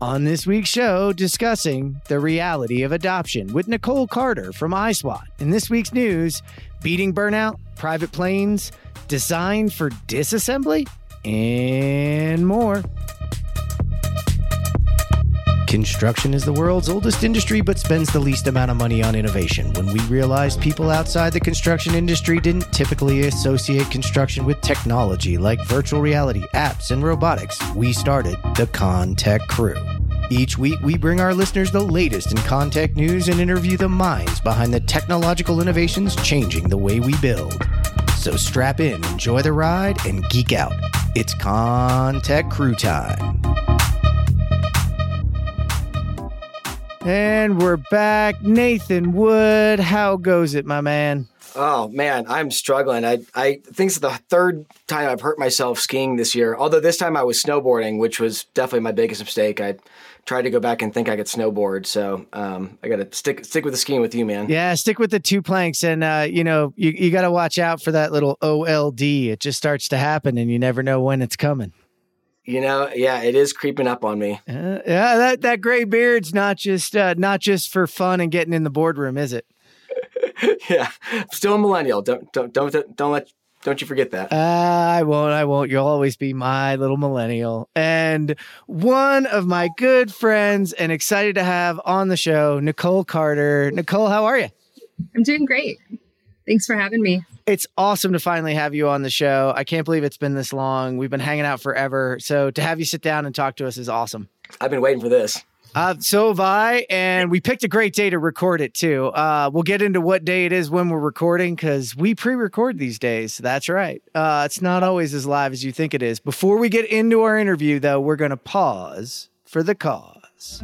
On this week's show, discussing the reality of adoption with Nicole Carter from iSWAT. In this week's news, beating burnout, private planes, designed for disassembly, and more. Construction is the world's oldest industry, but spends the least amount of money on innovation. When we realized people outside the construction industry didn't typically associate construction with technology like virtual reality, apps, and robotics, we started the ConTech Crew. Each week, we bring our listeners the latest in ConTech news and interview the minds behind the technological innovations changing the way we build. So strap in, enjoy the ride, and geek out. It's ConTech Crew time. And we're back. Nathan Wood, how goes it, my man? Oh, man, I'm struggling. I think it's the third time I've hurt myself skiing this year, although this time I was snowboarding, which was definitely my biggest mistake. I tried to go back and think I could snowboard, so I got to stick with the skiing with you, man. Yeah, stick with the two planks, and, you got to watch out for that little OLD. It just starts to happen, and you never know when it's coming. Yeah, it is creeping up on me. That gray beard's not just for fun and getting in the boardroom, is it? Yeah, still a millennial. Don't you forget that. I won't. You'll always be my little millennial. And one of my good friends, and excited to have on the show, Nicole Carter. Nicole, how are you? I'm doing great. Thanks for having me. It's awesome to finally have you on the show. I can't believe it's been this long. We've been hanging out forever. So to have you sit down and talk to us is awesome. I've been waiting for this. So have I, and we picked a great day to record it too. We'll get into what day it is when we're recording, because we pre-record these days. That's right. It's not always as live as you think it is. Before we get into our interview, though, we're going to pause for the cause.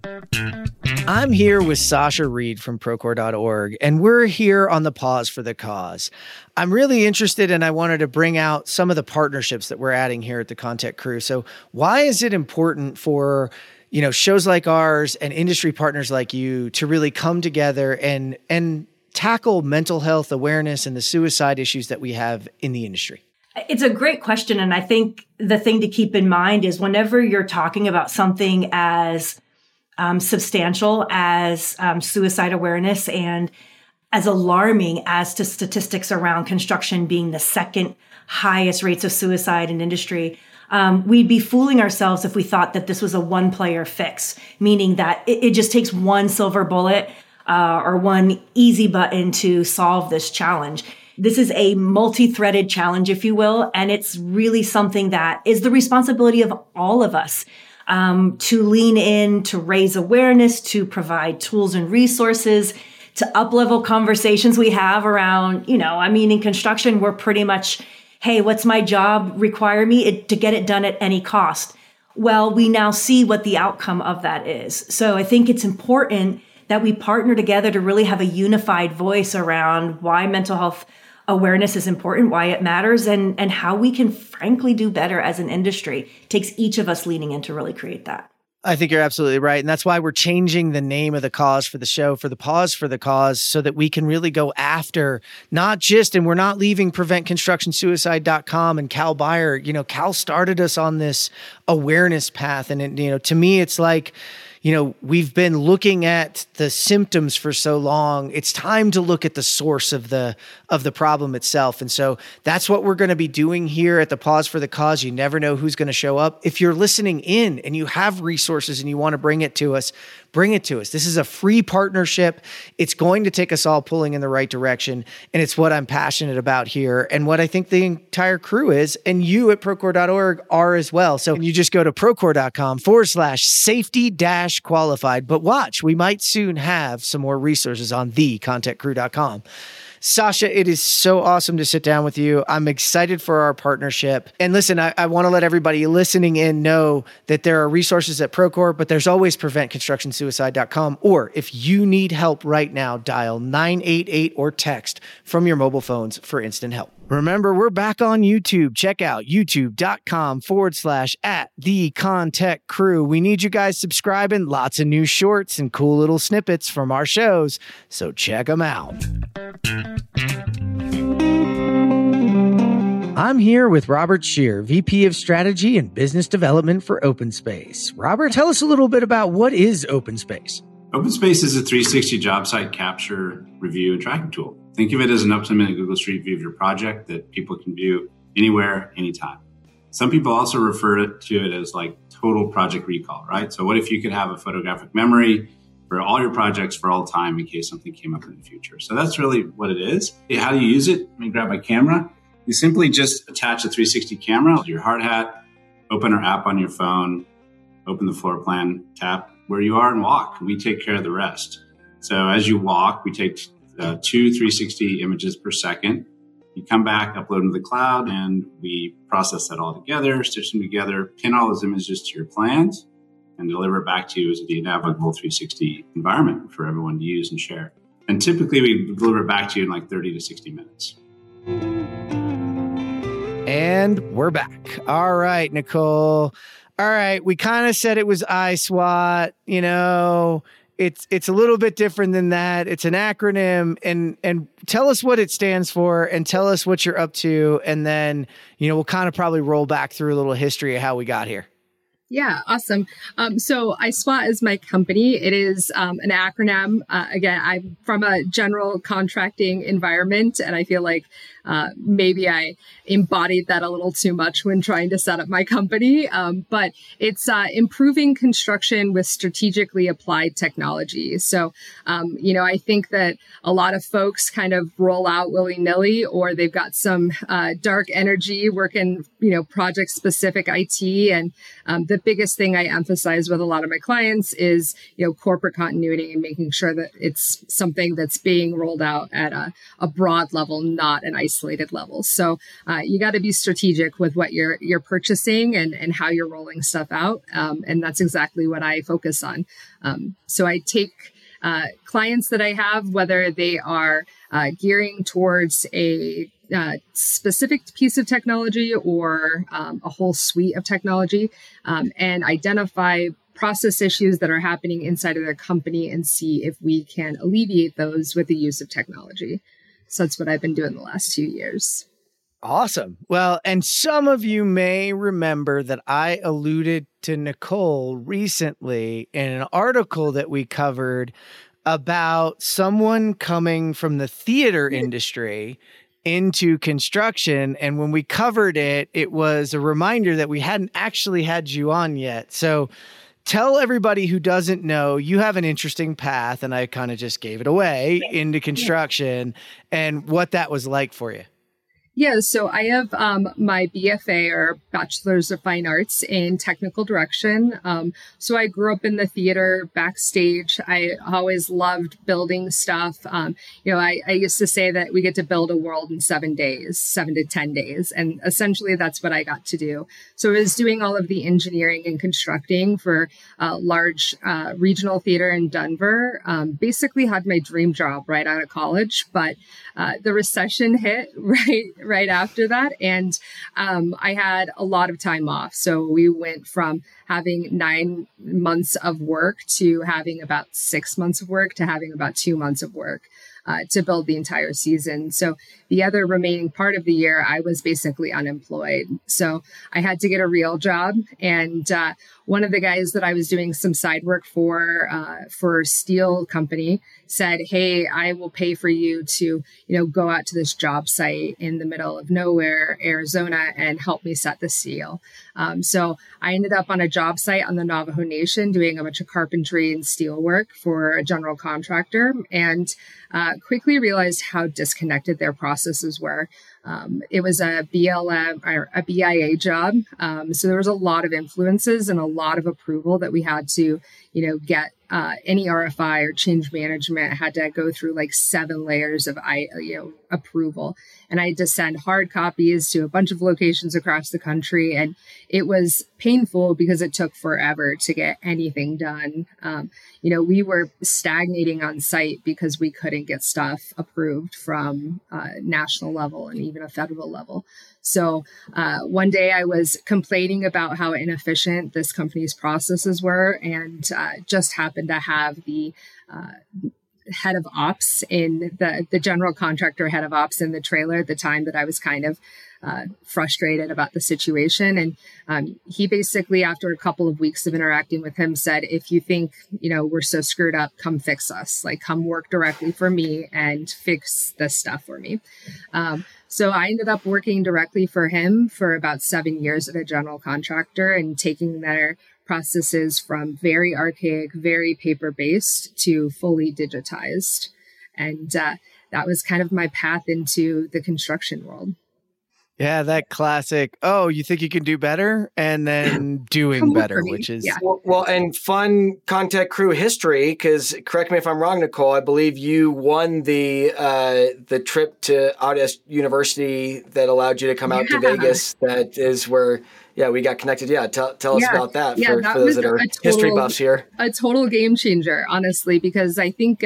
I'm here with Sasha Reed from Procore.org, and we're here on the Pause for the Cause. I'm really interested, and I wanted to bring out some of the partnerships that we're adding here at the ConTech Crew. So why is it important for shows like ours and industry partners like you to really come together and tackle mental health awareness and the suicide issues that we have in the industry? It's a great question. And I think the thing to keep in mind is whenever you're talking about something as substantial as suicide awareness and as alarming as to statistics around construction being the second highest rates of suicide in industry, we'd be fooling ourselves if we thought that this was a one-player fix, meaning that it just takes one silver bullet or one easy button to solve this challenge. This is a multi-threaded challenge, if you will, and it's really something that is the responsibility of all of us to lean in, to raise awareness, to provide tools and resources, to up-level conversations we have around, in construction, we're pretty much, hey, what's my job require me to get it done at any cost? Well, we now see what the outcome of that is. So I think it's important that we partner together to really have a unified voice around why mental health awareness is important, why it matters, and how we can frankly do better as an industry. It takes each of us leaning in to really create that. I think you're absolutely right. And that's why we're changing the name of the cause for the show, for the Pause for the Cause, so that we can really go after and we're not leaving PreventConstructionSuicide.com and Cal Beyer. Cal started us on this awareness path. And, to me, it's like, we've been looking at the symptoms for so long. It's time to look at the source of the problem itself. And so that's what we're going to be doing here at the Pause for the Cause. You never know who's going to show up. If you're listening in and you have resources and you want to bring it to us, bring it to us. This is a free partnership. It's going to take us all pulling in the right direction. And it's what I'm passionate about here and what I think the entire crew is. And you at Procore.org are as well. So you just go to Procore.com/safety-qualified. But watch, we might soon have some more resources on thecontechcrew.com. Sasha, it is so awesome to sit down with you. I'm excited for our partnership. And listen, I want to let everybody listening in know that there are resources at Procore, but there's always PreventConstructionSuicide.com. Or if you need help right now, dial 988 or text from your mobile phones for instant help. Remember, we're back on YouTube. Check out youtube.com/@thecontechcrew. We need you guys subscribing. Lots of new shorts and cool little snippets from our shows. So check them out. I'm here with Robert Shear, VP of Strategy and Business Development for OpenSpace. Robert, tell us a little bit about what is OpenSpace. OpenSpace is a 360 job site capture, review, and tracking tool. Think of it as an up-to-the-minute Google Street View of your project that people can view anywhere, anytime. Some people also refer to it as like total project recall, right? So what if you could have a photographic memory for all your projects for all time in case something came up in the future? So that's really what it is. How do you use it? Let me grab my camera. You simply just attach a 360 camera to your hard hat, open our app on your phone, open the floor plan, tap where you are and walk. We take care of the rest. So as you walk, we take 2 360 images per second. You come back, upload them to the cloud, and we process that all together, stitch them together, pin all those images to your plans, and deliver it back to you as a navigable 360 environment for everyone to use and share. And typically we deliver it back to you in like 30 to 60 minutes. And we're back. All right, Nicole. All right, we kind of said it was iSWAT. You know, it's a little bit different than that. It's an acronym, and tell us what it stands for, and tell us what you're up to, and then we'll kind of probably roll back through a little history of how we got here. Yeah, awesome. So iSWAT is my company. It is an acronym. Again, I'm from a general contracting environment, and I feel like maybe I embodied that a little too much when trying to set up my company. But it's improving construction with strategically applied technology. So, I think that a lot of folks kind of roll out willy-nilly, or they've got some dark energy working, project-specific IT. And the biggest thing I emphasize with a lot of my clients is, corporate continuity and making sure that it's something that's being rolled out at a broad level, not an isolated level. So you got to be strategic with what you're purchasing and how you're rolling stuff out. And that's exactly what I focus on. So I take clients that I have, whether they are gearing towards a specific piece of technology or a whole suite of technology, and identify process issues that are happening inside of their company and see if we can alleviate those with the use of technology. So that's what I've been doing the last 2 years. Awesome. Well, and some of you may remember that I alluded to Nicole recently in an article that we covered about someone coming from the theater industry into construction. And when we covered it, it was a reminder that we hadn't actually had you on yet. So tell everybody who doesn't know, you have an interesting path, and I kind of just gave it away, into construction and what that was like for you. Yeah, so I have my BFA, or Bachelor's of Fine Arts, in technical direction. So I grew up in the theater backstage. I always loved building stuff. I used to say that we get to build a world in 7 days, 7 to 10 days. And essentially that's what I got to do. So I was doing all of the engineering and constructing for a large regional theater in Denver. Basically had my dream job right out of college, but the recession hit right after that. And I had a lot of time off. So we went from having 9 months of work to having about 6 months of work to having about 2 months of work to build the entire season. So the other remaining part of the year, I was basically unemployed. So I had to get a real job. And one of the guys that I was doing some side work for a steel company said, "Hey, I will pay for you to, go out to this job site in the middle of nowhere, Arizona, and help me set the steel." So I ended up on a job site on the Navajo Nation doing a bunch of carpentry and steel work for a general contractor, and quickly realized how disconnected their processes were. It was a BLM or a BIA job. So there was a lot of influences and a lot of approval that we had to, get. Any RFI or change management had to go through like 7 layers of approval. And I had to send hard copies to a bunch of locations across the country. And it was painful because it took forever to get anything done. We were stagnating on site because we couldn't get stuff approved from national level and even a federal level. So one day I was complaining about how inefficient this company's processes were, and just happened to have the head of ops in the general contractor head of ops in the trailer at the time that I was kind of frustrated about the situation. And he basically, after a couple of weeks of interacting with him, said, if you think, we're so screwed up, come fix us. Like, come work directly for me and fix this stuff for me. So I ended up working directly for him for about 7 years at a general contractor and taking their processes from very archaic, very paper-based to fully digitized. And that was kind of my path into the construction world. Yeah, that classic, oh, you think you can do better? And then doing better, which is... Yeah. Well, and fun Contact Crew history, because correct me if I'm wrong, Nicole, I believe you won the trip to Autodesk University that allowed you to come out to Vegas. That is where, we got connected. Yeah, tell us about that for those that are history buffs here. A total game changer, honestly, because I think...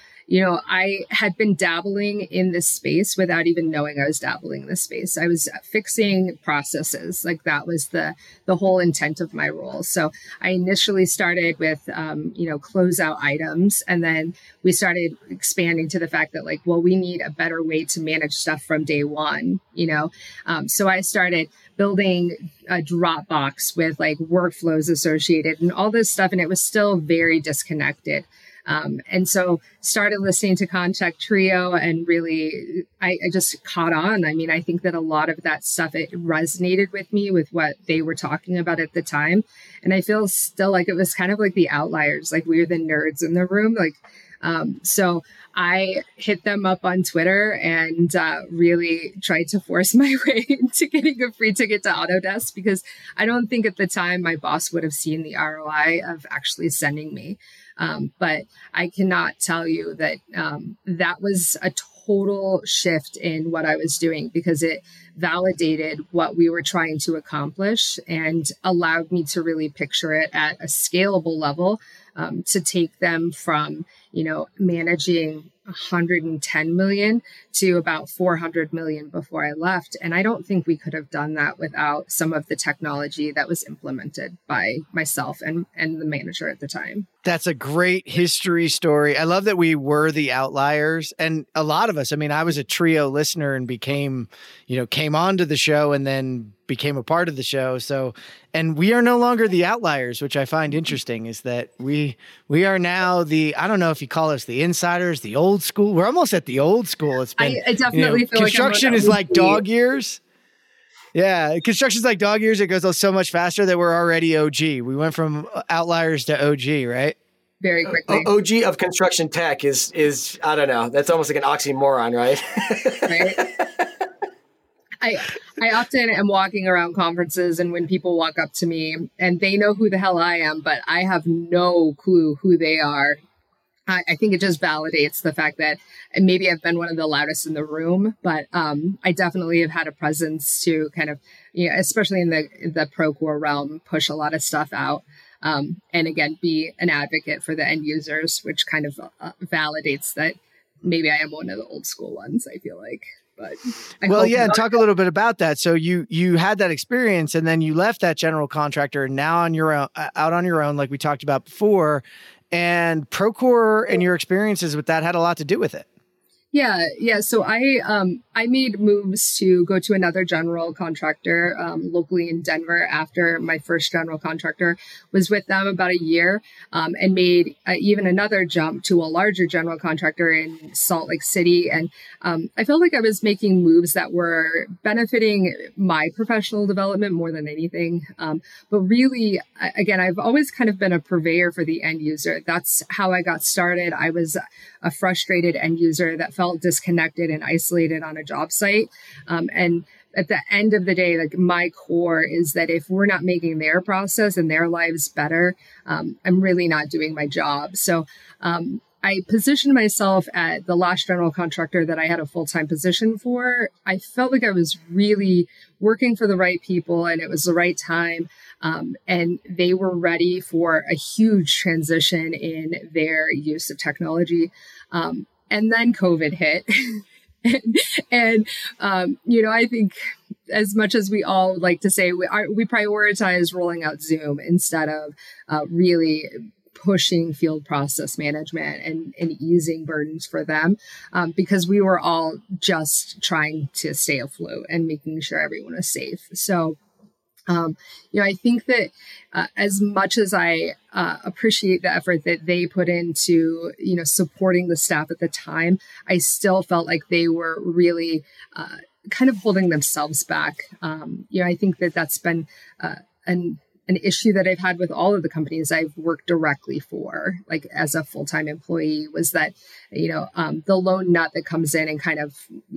I had been dabbling in this space without even knowing I was dabbling in this space. I was fixing processes. Like, that was the whole intent of my role. So I initially started with, closeout items. And then we started expanding to the fact that we need a better way to manage stuff from day one, So I started building a Dropbox with workflows associated and all this stuff. And it was still very disconnected. And so started listening to Contact Trio and really, I just caught on. I mean, I think that a lot of that stuff, it resonated with me with what they were talking about at the time. And I feel still like it was kind of like the outliers, like we were the nerds in the room. So I hit them up on Twitter and really tried to force my way into getting a free ticket to Autodesk, because I don't think at the time my boss would have seen the ROI of actually sending me. But I cannot tell you that that was a total shift in what I was doing, because it validated what we were trying to accomplish and allowed me to really picture it at a scalable level, to take them from, managing 110 million to about 400 million before I left. And I don't think we could have done that without some of the technology that was implemented by myself and the manager at the time. That's a great history story. I love that we were the outliers. And a lot of us, I mean, I was a Trio listener and came onto the show and then became a part of the show. So, and we are no longer the outliers, which I find interesting, is that we are now I don't know if you call us the insiders, the old school. We're almost at the old school. It's been, I definitely feel construction is like dog years. Yeah. Construction's like dog years. It goes so much faster that we're already OG. We went from outliers to OG, right? Very quickly. OG of construction tech is I don't know. That's almost like an oxymoron, right? Right. I often am walking around conferences, and when people walk up to me and they know who the hell I am, but I have no clue who they are, I think it just validates the fact that maybe I've been one of the loudest in the room, but I definitely have had a presence to kind of, especially in the Procore realm, push a lot of stuff out. And again, be an advocate for the end users, which kind of validates that maybe I am one of the old school ones, I feel like. But and talk a little bit about that. So you had that experience, and then you left that general contractor, and now out on your own, like we talked about before, and Procore and your experiences with that had a lot to do with it. Yeah. So I made moves to go to another general contractor locally in Denver after my first general contractor was with them about a year, and made even another jump to a larger general contractor in Salt Lake City. And I felt like I was making moves that were benefiting my professional development more than anything. But really, again, I've always kind of been a purveyor for the end user. That's how I got started. I was a frustrated end user that felt disconnected and isolated on a job site. And at the end of the day, like, my core is that if we're not making their process and their lives better, I'm really not doing my job. So I positioned myself at the last general contractor that I had a full-time position for. I felt like I was really working for the right people, and it was the right time. And they were ready for a huge transition in their use of technology. And then COVID hit. and I think, as much as we all like to say, we prioritize rolling out Zoom instead of really pushing field process management and easing burdens for them, because we were all just trying to stay afloat and making sure everyone was safe. So, I think that as much as I appreciate the effort that they put into, supporting the staff at the time, I still felt like they were really kind of holding themselves back. I think that that's been an issue that I've had with all of the companies I've worked directly for, like as a full-time employee, was that, the lone nut that comes in and kind of,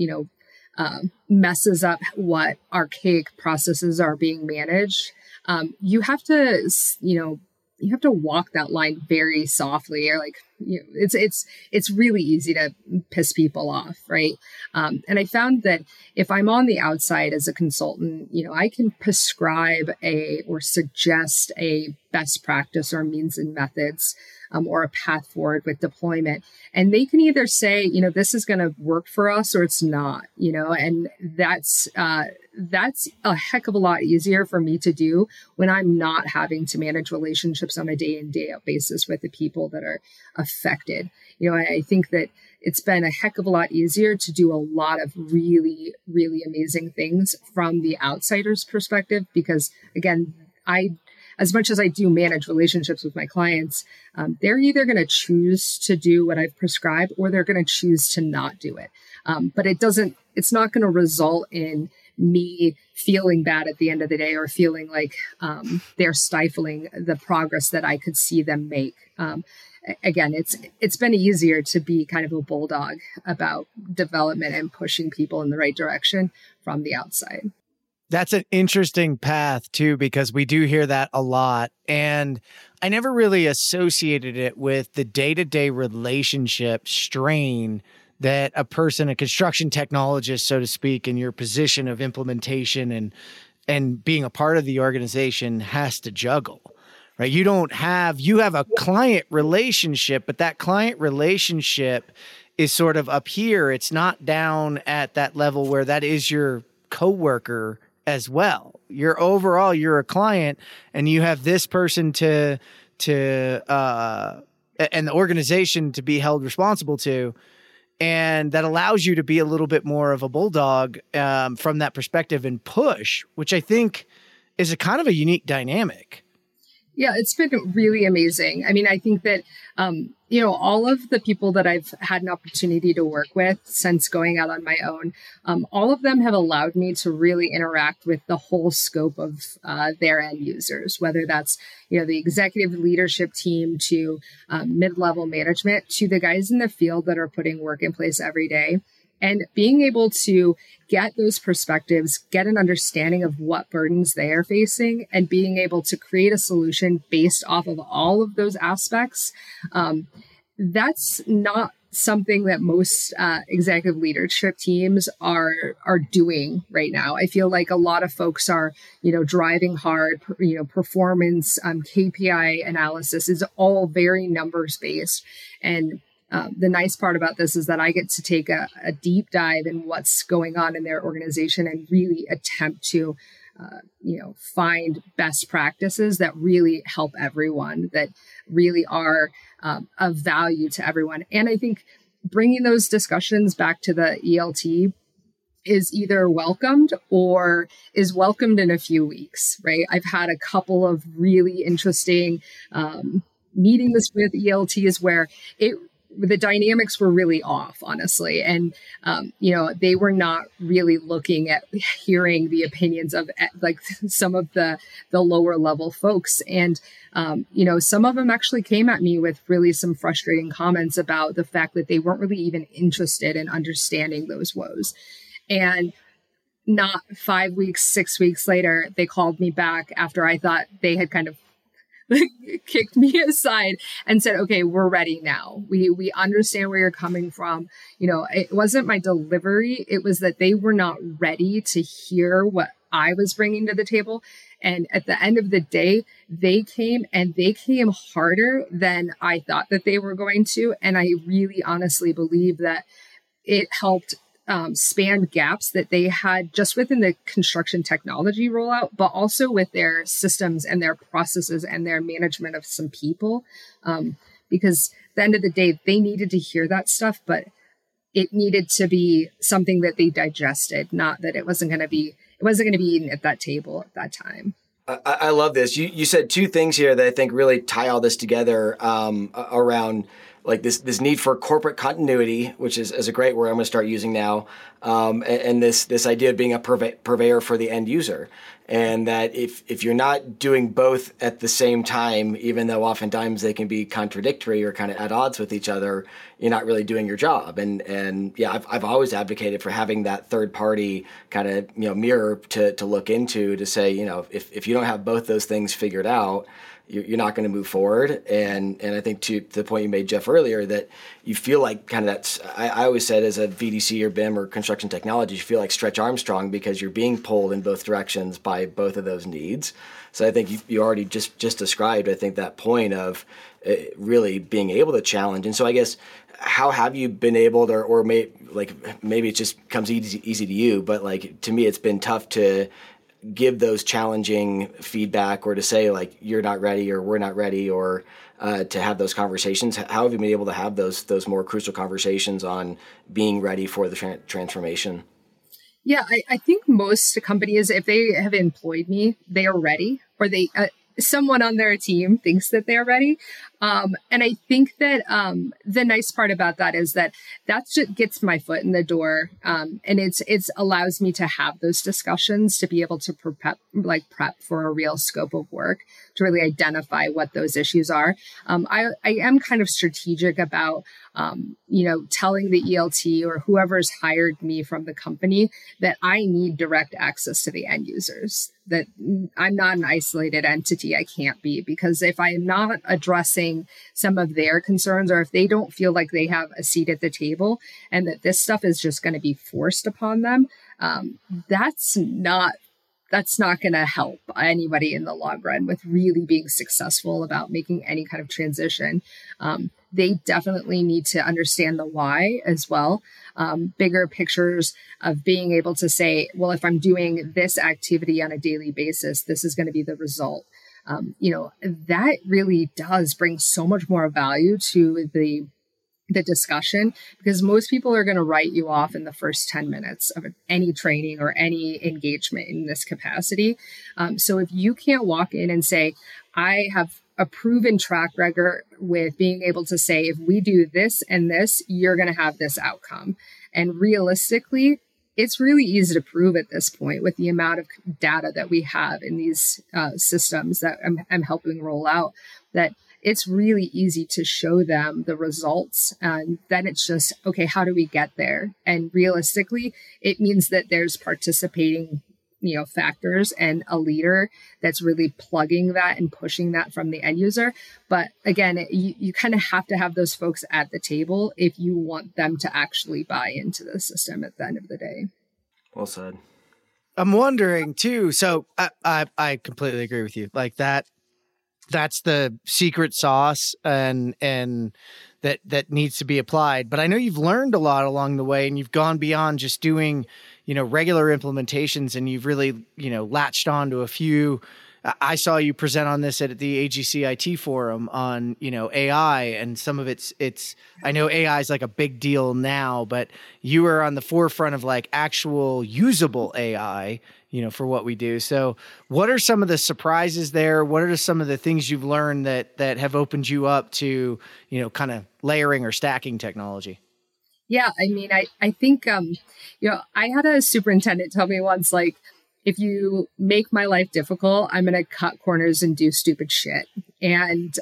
messes up what archaic processes are being managed. You have to, you have to walk that line very softly, or it's really easy to piss people off, right? And I found that if I'm on the outside as a consultant, I can prescribe or suggest a best practice or means and methods, or a path forward with deployment. And they can either say, this is going to work for us or it's not, and that's a heck of a lot easier for me to do when I'm not having to manage relationships on a day in, day out basis with the people that are affected. I think that it's been a heck of a lot easier to do a lot of really, really amazing things from the outsider's perspective, because again, as much as I do manage relationships with my clients, they're either going to choose to do what I've prescribed or they're going to choose to not do it. But it's not going to result in me feeling bad at the end of the day or feeling like they're stifling the progress that I could see them make. Again, it's been easier to be kind of a bulldog about development and pushing people in the right direction from the outside. That's an interesting path too, because we do hear that a lot. And I never really associated it with the day-to-day relationship strain that a construction technologist, so to speak, in your position of implementation and being a part of the organization has to juggle, right? You have a client relationship, but that client relationship is sort of up here. It's not down at that level where that is your coworker as well. You're a client, and you have this person and the organization to be held responsible to. And that allows you to be a little bit more of a bulldog from that perspective and push, which I think is a kind of a unique dynamic. Yeah, it's been really amazing. I mean, I think that, all of the people that I've had an opportunity to work with since going out on my own, all of them have allowed me to really interact with the whole scope of their end users, whether that's, the executive leadership team to mid-level management to the guys in the field that are putting work in place every day. And being able to get those perspectives, get an understanding of what burdens they are facing, and being able to create a solution based off of all of those aspects, that's not something that most executive leadership teams are doing right now. I feel like a lot of folks are, driving hard, performance, KPI analysis is all very numbers based. And the nice part about this is that I get to take a deep dive in what's going on in their organization and really attempt to, find best practices that really help everyone, that really are of value to everyone. And I think bringing those discussions back to the ELT is either welcomed or is welcomed in a few weeks, right? I've had a couple of really interesting meetings with ELTs where the dynamics were really off, honestly. And, they were not really looking at hearing the opinions of like some of the lower level folks. And, some of them actually came at me with really some frustrating comments about the fact that they weren't really even interested in understanding those woes. And not 5 weeks, 6 weeks later, they called me back after I thought they had kind of kicked me aside and said, okay, we're ready now. We understand where you're coming from. It wasn't my delivery. It was that they were not ready to hear what I was bringing to the table. And at the end of the day, they came harder than I thought that they were going to. And I really honestly believe that it helped spanned gaps that they had just within the construction technology rollout, but also with their systems and their processes and their management of some people. Because at the end of the day, they needed to hear that stuff, but it needed to be something that they digested, not that it wasn't going to be eaten at that table at that time. I love this. You said two things here that I think really tie all this together around like this need for corporate continuity, which is a great word I'm going to start using now, and this idea of being a purveyor for the end user. And that if you're not doing both at the same time, even though oftentimes they can be contradictory or kind of at odds with each other, you're not really doing your job. And yeah, I've always advocated for having that third party kind of mirror to look into to say, if you don't have both those things figured out, you're not going to move forward. And I think to the point you made, Jeff, earlier, that you feel like kind of that's, I always said as a VDC or BIM or construction technology, you feel like Stretch Armstrong because you're being pulled in both directions by both of those needs. So I think you already just described, I think, that point of really being able to challenge. And so I guess, how have you been able to, or maybe it just comes easy to you, but like to me, it's been tough to give those challenging feedback or to say like you're not ready or we're not ready, or to have those conversations. How have you been able to have those more crucial conversations on being ready for the transformation? Yeah, I think most companies, if they have employed me, they are ready, or they someone on their team thinks that they're ready. And I think that the nice part about that is that just gets my foot in the door. And it's allows me to have those discussions, to be able to prep for a real scope of work, to really identify what those issues are. I am kind of strategic about, telling the ELT or whoever's hired me from the company that I need direct access to the end users, that I'm not an isolated entity. I can't be, because if I'm not addressing some of their concerns, or if they don't feel like they have a seat at the table and that this stuff is just going to be forced upon them, that's not going to help anybody in the long run with really being successful about making any kind of transition. They definitely need to understand the why as well. Bigger pictures of being able to say, well, if I'm doing this activity on a daily basis, this is going to be the result. That really does bring so much more value to the discussion, because most people are going to write you off in the first 10 minutes of any training or any engagement in this capacity. So if you can't walk in and say, I have a proven track record with being able to say, if we do this and this, you're going to have this outcome. And realistically, it's really easy to prove at this point with the amount of data that we have in these systems that I'm helping roll out, that it's really easy to show them the results. And then it's just, okay, how do we get there? And realistically, it means that there's participating factors and a leader that's really plugging that and pushing that from the end user. But again, you kind of have to have those folks at the table if you want them to actually buy into the system at the end of the day. Well said. I'm wondering too. So I completely agree with you. Like that's the secret sauce and that needs to be applied. But I know you've learned a lot along the way, and you've gone beyond just doing, regular implementations, and you've really, latched on to a few. I saw you present on this at the AGC IT forum on, AI, and some of it's, I know AI is like a big deal now, but you were on the forefront of like actual usable AI, for what we do. So what are some of the surprises there? What are some of the things you've learned that have opened you up to, kind of layering or stacking technology? Yeah. I mean, I think, I had a superintendent tell me once, like, if you make my life difficult, I'm going to cut corners and do stupid shit. And,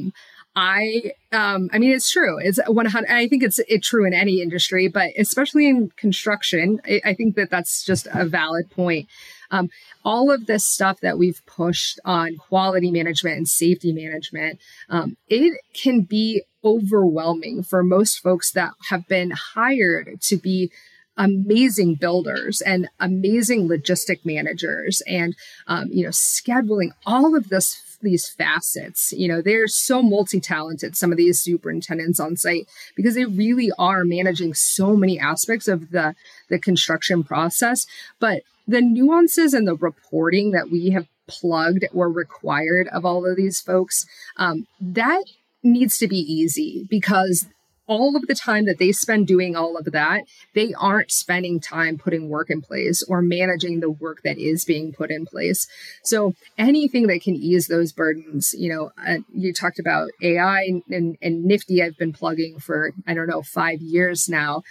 I mean, it's true. It's 100. I think it's true in any industry, but especially in construction, I think that's just a valid point. All of this stuff that we've pushed on quality management and safety management, it can be overwhelming for most folks that have been hired to be amazing builders and amazing logistic managers and, scheduling all of this these facets. They're so multi-talented, some of these superintendents on site, because they really are managing so many aspects of the construction process. But the nuances and the reporting that we have plugged or required of all of these folks, that needs to be easy, because all of the time that they spend doing all of that, they aren't spending time putting work in place or managing the work that is being put in place. So anything that can ease those burdens, you talked about AI and Nifty I've been plugging for, 5 years now.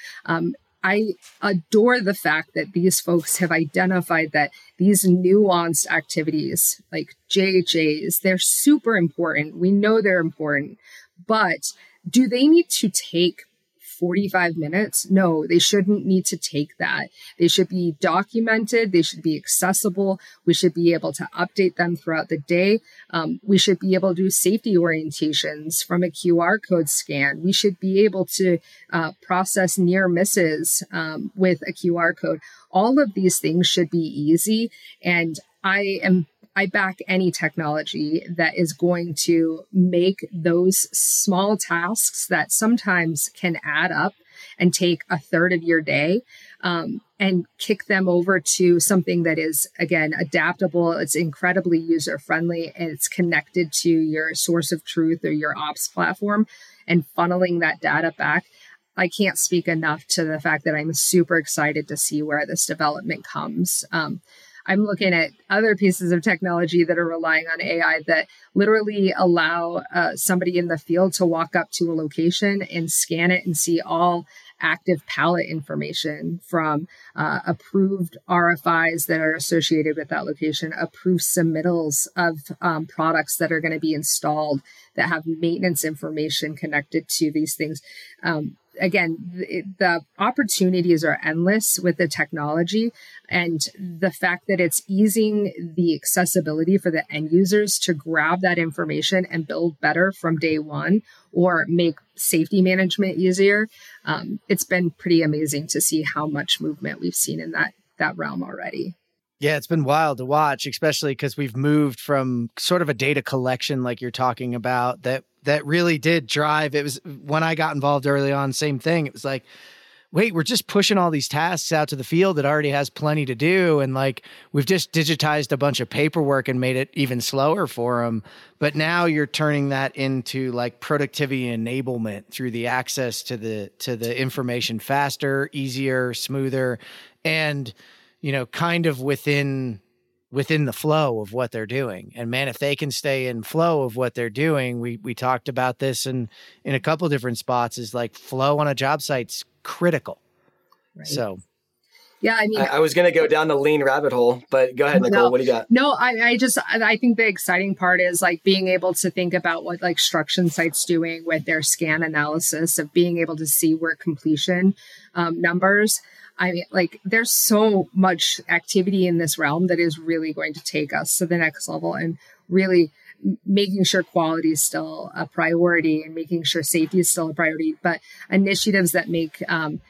I adore the fact that these folks have identified that these nuanced activities like JHAs, they're super important. We know they're important, but do they need to take 45 minutes? No, they shouldn't need to take that. They should be documented. They should be accessible. We should be able to update them throughout the day. We should be able to do safety orientations from a QR code scan. We should be able to process near misses with a QR code. All of these things should be easy. And I back any technology that is going to make those small tasks that sometimes can add up and take a third of your day, and kick them over to something that is, again, adaptable. It's incredibly user friendly, and it's connected to your source of truth or your ops platform, and funneling that data back. I can't speak enough to the fact that I'm super excited to see where this development comes. I'm looking at other pieces of technology that are relying on AI that literally allow somebody in the field to walk up to a location and scan it and see all active pallet information from approved RFIs that are associated with that location, approved submittals of products that are going to be installed that have maintenance information connected to these things. Again, the opportunities are endless with the technology, and the fact that it's easing the accessibility for the end users to grab that information and build better from day one, or make safety management easier. It's been pretty amazing to see how much movement we've seen in that realm already. Yeah, it's been wild to watch, especially because we've moved from sort of a data collection like you're talking about that really did drive. It was when I got involved early on, same thing. It was like, wait, we're just pushing all these tasks out to the field that already has plenty to do. And like, we've just digitized a bunch of paperwork and made it even slower for them. But now you're turning that into like productivity enablement through the access to the information faster, easier, smoother, and, kind of within the flow of what they're doing. And man, if they can stay in flow of what they're doing, we talked about this in a couple of different spots, is like flow on a job site's critical. Right. So yeah, I mean, I was going to go down the lean rabbit hole, but go ahead, Nicole. What do you got? No, I think the exciting part is like being able to think about what like Struction Site's doing with their scan analysis, of being able to see work completion numbers. I mean, like, there's so much activity in this realm that is really going to take us to the next level, and really making sure quality is still a priority and making sure safety is still a priority. But initiatives that make,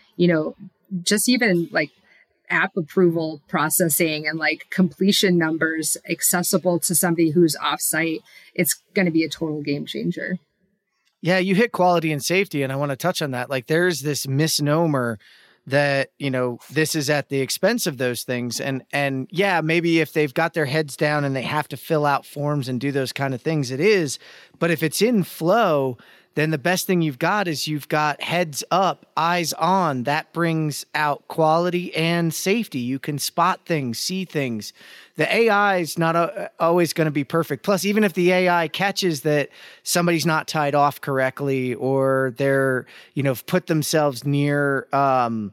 just even like app approval processing and like completion numbers accessible to somebody who's offsite, it's going to be a total game changer. Yeah, you hit quality and safety, and I want to touch on that. Like, there's this misnomer that, this is at the expense of those things. And yeah, maybe if they've got their heads down and they have to fill out forms and do those kind of things, it is. But if it's in flow, then the best thing you've got is you've got heads up, eyes on. That brings out quality and safety. You can spot things, see things. The AI is not always going to be perfect. Plus, even if the AI catches that somebody's not tied off correctly, or they're, put themselves near an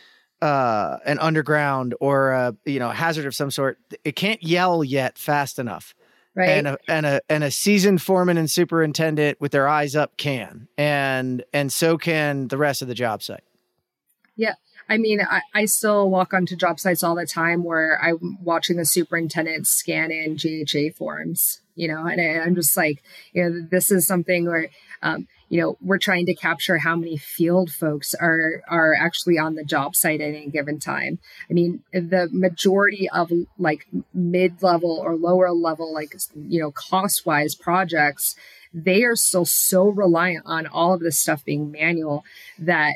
underground or a hazard of some sort, it can't yell yet fast enough. Right. And a seasoned foreman and superintendent with their eyes up can, and so can the rest of the job site. Yeah. I mean, I still walk onto job sites all the time where I'm watching the superintendent scan in JHA forms, and I'm just like, this is something where, we're trying to capture how many field folks are actually on the job site at any given time. I mean, the majority of like mid-level or lower level, like, cost-wise projects, they are still so reliant on all of this stuff being manual that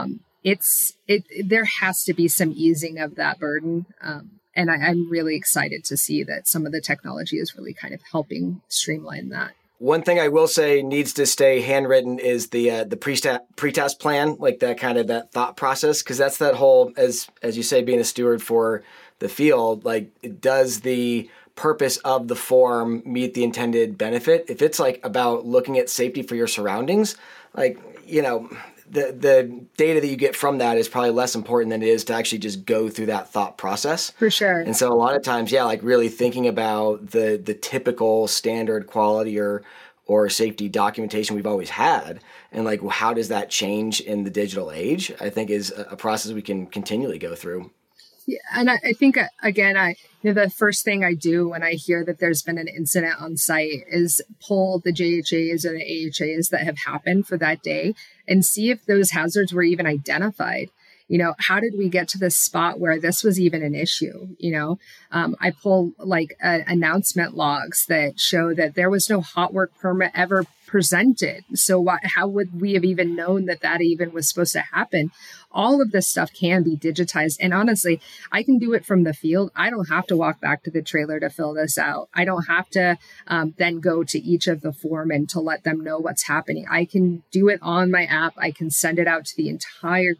there has to be some easing of that burden. And I'm really excited to see that some of the technology is really kind of helping streamline that. One thing I will say needs to stay handwritten is the pre-task plan, like that thought process, because that's that whole, as you say, being a steward for the field, like, does the purpose of the form meet the intended benefit? If it's like about looking at safety for your surroundings, like, the data that you get from that is probably less important than it is to actually just go through that thought process. For sure. And so a lot of times, like really thinking about the typical standard quality or safety documentation we've always had, and like, how does that change in the digital age, I think is a process we can continually go through. Yeah, and I think, again, the first thing I do when I hear that there's been an incident on site is pull the JHAs or the AHAs that have happened for that day and see if those hazards were even identified. How did we get to this spot where this was even an issue? I pull like announcement logs that show that there was no hot work permit ever presented. So how would we have even known that even was supposed to happen? All of this stuff can be digitized. And honestly, I can do it from the field. I don't have to walk back to the trailer to fill this out. I don't have to then go to each of the foremen to let them know what's happening. I can do it on my app. I can send it out to the entire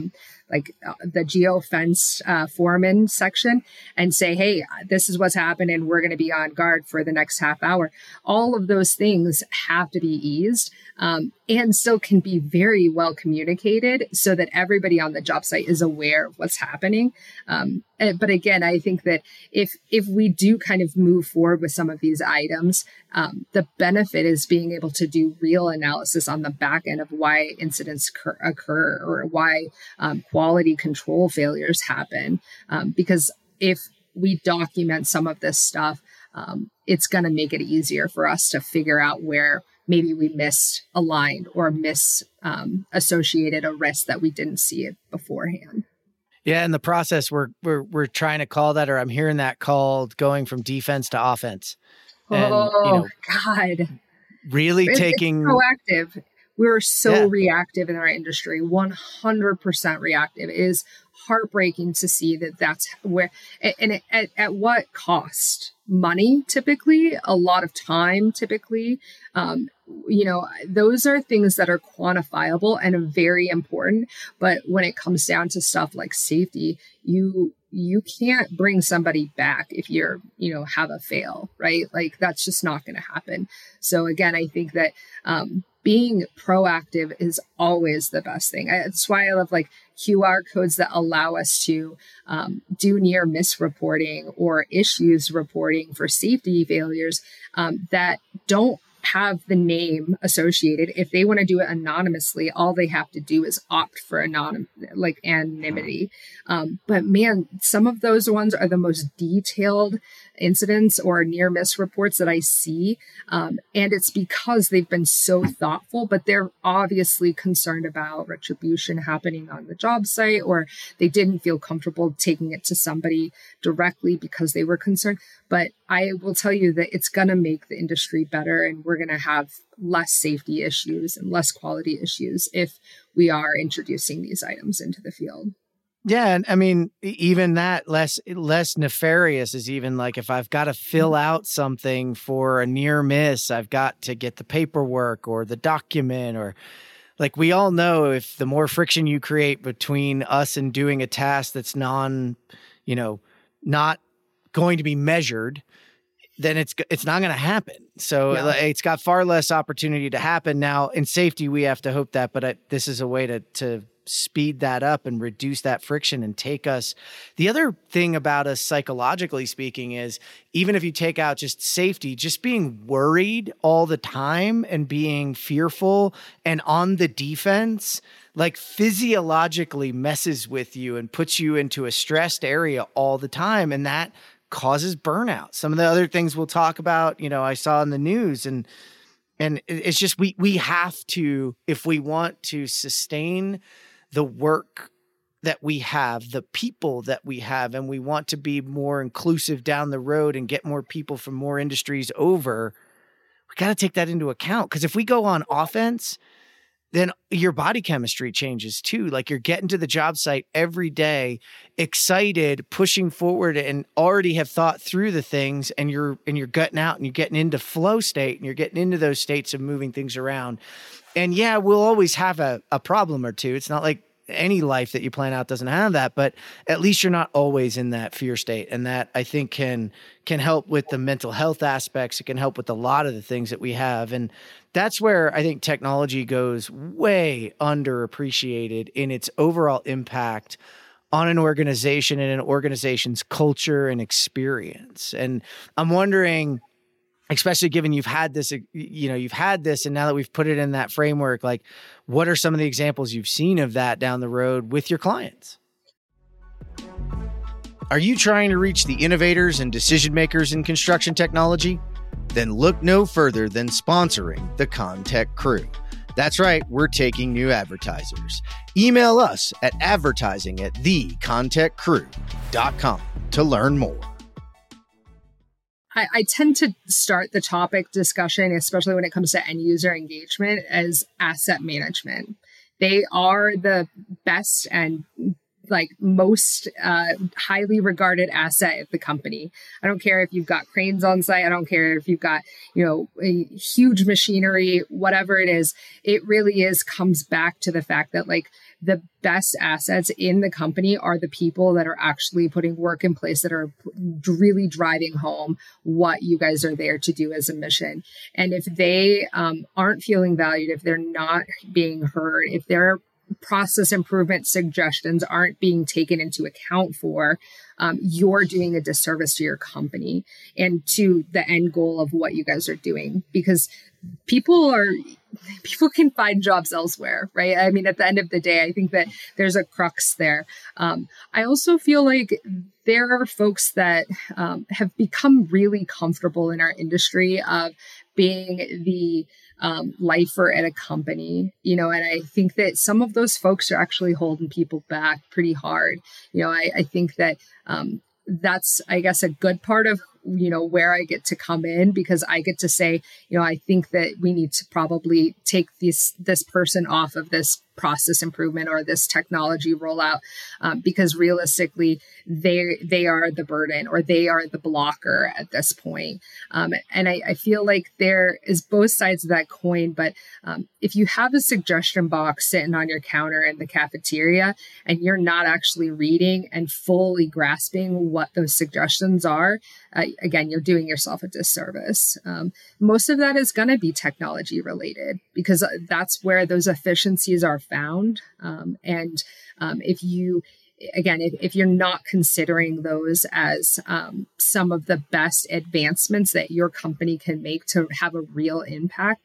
the geofence foreman section and say, hey, this is what's happening. We're going to be on guard for the next half hour. All of those things have to be eased and still can be very well communicated so that everybody on the job site is aware of what's happening. But again, I think that if we do kind of move forward with some of these items, the benefit is being able to do real analysis on the back end of why incidents occur or why quality control failures happen. Because if we document some of this stuff, it's going to make it easier for us to figure out where maybe we misaligned or associated a risk that we didn't see it beforehand. Yeah, in the process, we're trying to call that, or I'm hearing that called going from defense to offense. And, God. Really taking... It's proactive. We're so reactive in our industry, 100% reactive. It is heartbreaking to see that's where, and at what cost? Money, typically, a lot of time, typically. Those are things that are quantifiable and very important. But when it comes down to stuff like safety, you can't bring somebody back if you're, have a fail, right? Like, that's just not going to happen. So again, I think that being proactive is always the best thing. That's why I love like QR codes that allow us to do near miss reporting or issues reporting for safety failures that don't have the name associated. If they want to do it anonymously, all they have to do is opt for anonymity. But man, some of those ones are the most detailed incidents or near miss reports that I see. And it's because they've been so thoughtful, but they're obviously concerned about retribution happening on the job site, or they didn't feel comfortable taking it to somebody directly because they were concerned. But I will tell you that it's going to make the industry better, and we're going to have less safety issues and less quality issues if we are introducing these items into the field. Yeah. And I mean, even that less nefarious is even like, if I've got to fill out something for a near miss, I've got to get the paperwork or the document, or like, we all know if the more friction you create between us and doing a task that's not going to be measured, then it's not going to happen. So it's got far less opportunity to happen. Now in safety, we have to hope that, but this is a way to speed that up and reduce that friction and take us. The other thing about us psychologically speaking is even if you take out just safety, just being worried all the time and being fearful and on the defense, like physiologically messes with you and puts you into a stressed area all the time. And that causes burnout. Some of the other things we'll talk about, I saw in the news, and it's just, we have to, if we want to sustain the work that we have, the people that we have, and we want to be more inclusive down the road and get more people from more industries over, we got to take that into account. Because if we go on offense, then your body chemistry changes too. Like you're getting to the job site every day, excited, pushing forward, and already have thought through the things, and you're gutting out and you're getting into flow state and you're getting into those states of moving things around. And yeah, we'll always have a problem or two. It's not like any life that you plan out doesn't have that, but at least you're not always in that fear state. And that I think can help with the mental health aspects. It can help with a lot of the things that we have. And that's where I think technology goes way underappreciated in its overall impact on an organization and an organization's culture and experience. And I'm wondering, especially given you've had this, and now that we've put it in that framework, like what are some of the examples you've seen of that down the road with your clients? Are you trying to reach the innovators and decision makers in construction technology? Then look no further than sponsoring the ConTech Crew. That's right, we're taking new advertisers. Email us at advertising@thecontechcrew.com to learn more. I tend to start the topic discussion, especially when it comes to end user engagement, as asset management. They are the best and most highly regarded asset of the company. I don't care if you've got cranes on site. I don't care if you've got, a huge machinery, whatever it is. It really comes back to the fact that the best assets in the company are the people that are actually putting work in place that are really driving home what you guys are there to do as a mission. And if they aren't feeling valued, if they're not being heard, if their process improvement suggestions aren't being taken into account for, you're doing a disservice to your company and to the end goal of what you guys are doing, because people can find jobs elsewhere, right? I mean, at the end of the day, I think that there's a crux there. I also feel like there are folks that have become really comfortable in our industry of being the lifer at a company, and I think that some of those folks are actually holding people back pretty hard. I think that that's, I guess, a good part of, where I get to come in, because I get to say, I think that we need to probably take this person off of this process improvement or this technology rollout, because realistically, they are the burden or they are the blocker at this point. And I feel like there is both sides of that coin. But if you have a suggestion box sitting on your counter in the cafeteria and you're not actually reading and fully grasping what those suggestions are, again, you're doing yourself a disservice. Most of that is going to be technology related, because that's where those efficiencies are found. And if you're not considering those as some of the best advancements that your company can make to have a real impact,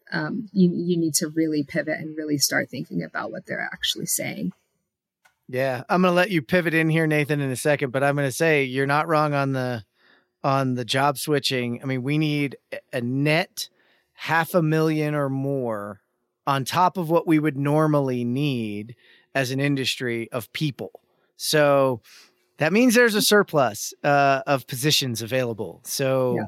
you need to really pivot and really start thinking about what they're actually saying. Yeah, I'm going to let you pivot in here, Nathan, in a second, but I'm going to say you're not wrong on the job switching. I mean, we need a net 500,000 or more on top of what we would normally need as an industry of people. So that means there's a surplus of positions available. So,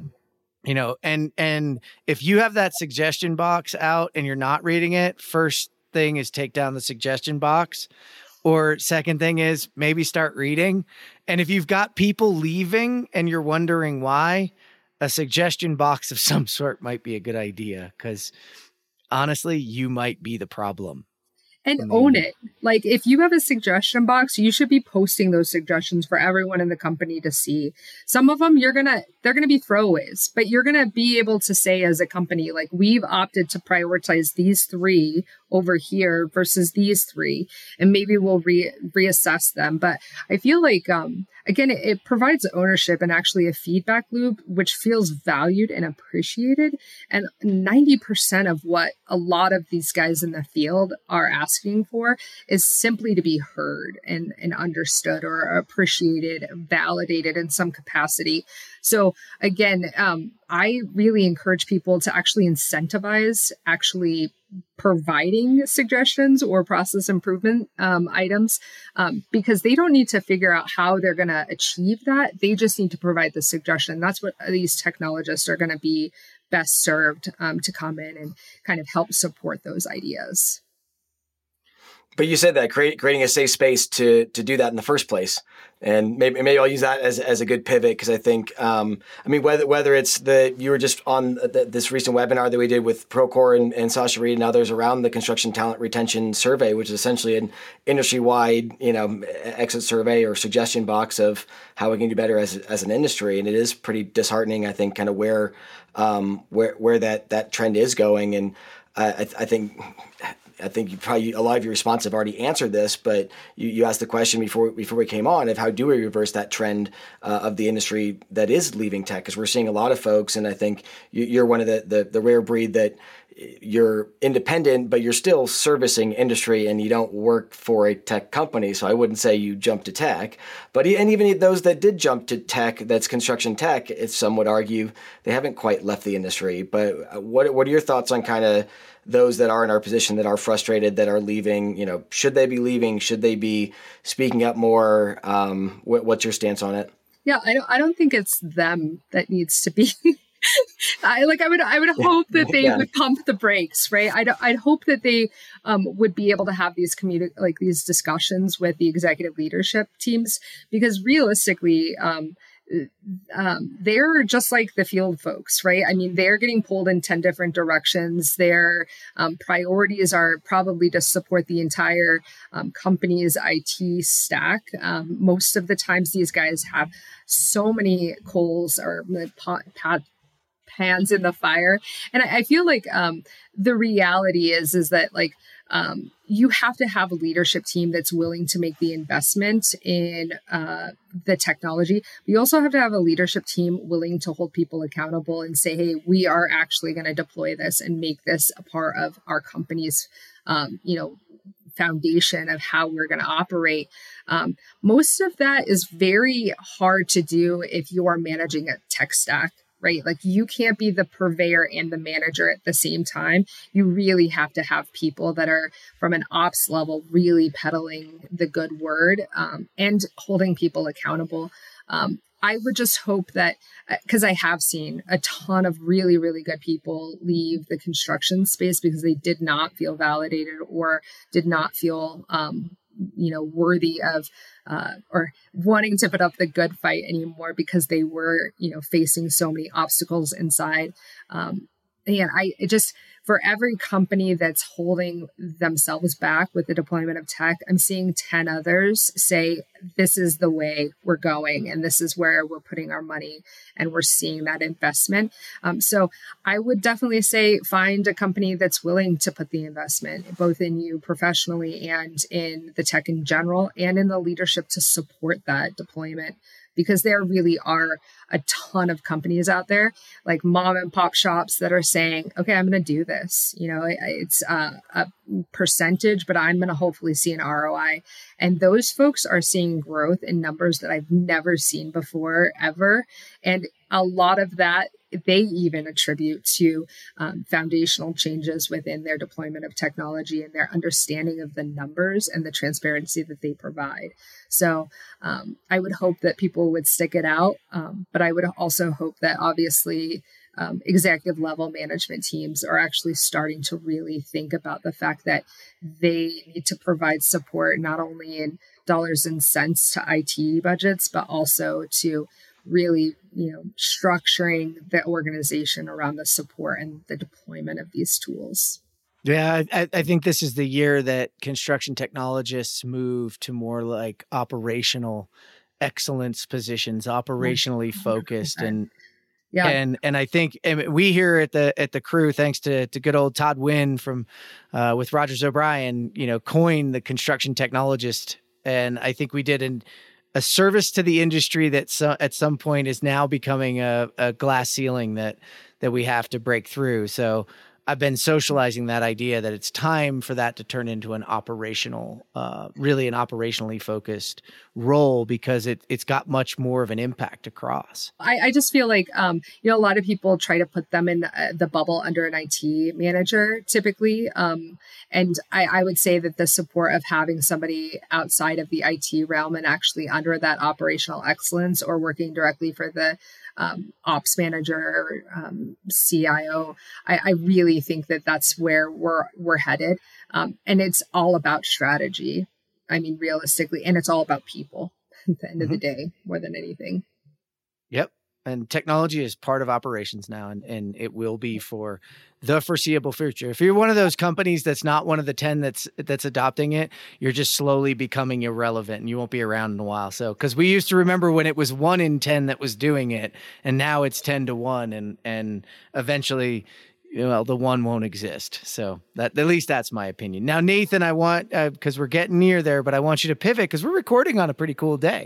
and if you have that suggestion box out and you're not reading it, first thing is take down the suggestion box. Or second thing is maybe start reading. And if you've got people leaving and you're wondering why, a suggestion box of some sort might be a good idea, because honestly, you might be the problem. and own it. Like if you have a suggestion box, you should be posting those suggestions for everyone in the company to see. Some of them they're going to be throwaways, but you're going to be able to say as a company, like we've opted to prioritize these 3 over here versus these 3, and maybe we'll reassess them. But I feel like, again, it provides ownership and actually a feedback loop, which feels valued and appreciated. And 90% of what a lot of these guys in the field are asking for is simply to be heard and understood or appreciated, validated in some capacity. So again, I really encourage people to actually incentivize actually providing suggestions or process improvement items, because they don't need to figure out how they're going to achieve that. They just need to provide the suggestion. That's what these technologists are going to be best served to come in and kind of help support those ideas. But you said that creating a safe space to do that in the first place, and maybe I'll use that as a good pivot, because I think whether it's you were just on this recent webinar that we did with Procore and Sasha Reed and others around the construction talent retention survey, which is essentially an industry-wide exit survey or suggestion box of how we can do better as an industry, and it is pretty disheartening. I think kind of where that trend is going, and I think you probably, a lot of your responses have already answered this, but you asked the question before we came on of how do we reverse that trend of the industry that is leaving tech? Because we're seeing a lot of folks, and I think you're one of the rare breed that you're independent, but you're still servicing industry and you don't work for a tech company. So I wouldn't say you jumped to tech, and even those that did jump to tech, that's construction tech, some would argue they haven't quite left the industry. But what are your thoughts on kind of those that are in our position, that are frustrated, that are leaving? Should they be leaving? Should they be speaking up more? What's your stance on it? Yeah, I don't think it's them that needs to be. I would hope that they would pump the brakes, right? I'd hope that they would be able to have these these discussions with the executive leadership teams, because realistically, they're just like the field folks, right? I mean, they're getting pulled in 10 different directions. Their priorities are probably to support the entire company's IT stack. Most of the times these guys have so many coals or pans in the fire. And I feel like the reality is that you have to have a leadership team that's willing to make the investment in the technology. You also have to have a leadership team willing to hold people accountable and say, hey, we are actually going to deploy this and make this a part of our company's, foundation of how we're going to operate. Most of that is very hard to do if you are managing a tech stack, right? Like you can't be the purveyor and the manager at the same time. You really have to have people that are from an ops level really peddling the good word and holding people accountable. I would just hope that, because I have seen a ton of really, really good people leave the construction space because they did not feel validated or did not feel worthy of or wanting to put up the good fight anymore because they were, facing so many obstacles inside. For every company that's holding themselves back with the deployment of tech, I'm seeing 10 others say, this is the way we're going and this is where we're putting our money, and we're seeing that investment. So I would definitely say find a company that's willing to put the investment both in you professionally and in the tech in general and in the leadership to support that deployment. Because there really are a ton of companies out there, like mom and pop shops, that are saying, okay, I'm going to do this. It's a percentage, but I'm going to hopefully see an ROI. And those folks are seeing growth in numbers that I've never seen before, ever. And a lot of that, they even attribute to foundational changes within their deployment of technology and their understanding of the numbers and the transparency that they provide. So I would hope that people would stick it out, but I would also hope that obviously executive level management teams are actually starting to really think about the fact that they need to provide support not only in dollars and cents to IT budgets, but also to really, structuring the organization around the support and the deployment of these tools. Yeah, I think this is the year that construction technologists move to more like operational excellence positions, operationally focused, 100%. Yeah. and I think we here at the crew, thanks to good old Todd Wynn from with Rogers O'Brien, coined the construction technologist, and I think we did a service to the industry that at some point is now becoming a glass ceiling that we have to break through. So I've been socializing that idea that it's time for that to turn into an operational, really an operationally focused role, because it's got much more of an impact across. I just feel like, a lot of people try to put them in the bubble under an IT manager typically. And I would say that the support of having somebody outside of the IT realm and actually under that operational excellence or working directly for the ops manager, CIO, I really think that that's where we're headed. And it's all about strategy. I mean, realistically, and it's all about people at the end of the day, more than anything. Yep. And technology is part of operations now, and it will be for the foreseeable future. If you're one of those companies that's not one of the 10 that's adopting it, you're just slowly becoming irrelevant and you won't be around in a while. So, because we used to remember when it was 1 in 10 that was doing it, and now it's 10 to 1, and eventually, the one won't exist. So that, at least that's my opinion. Now, Nathan, I want, because we're getting near there, but I want you to pivot because we're recording on a pretty cool day.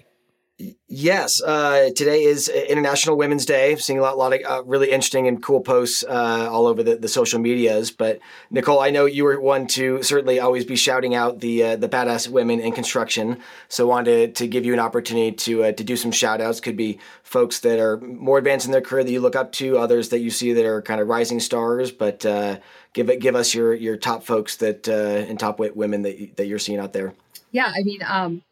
Yes. Today is International Women's Day. I'm seeing a lot of really interesting and cool posts all over the social medias. But Nicole, I know you were one to certainly always be shouting out the badass women in construction. So wanted to give you an opportunity to do some shout outs. Could be folks that are more advanced in their career that you look up to, others that you see that are kind of rising stars. But give us your top folks that and top women that you're seeing out there. Yeah, I mean,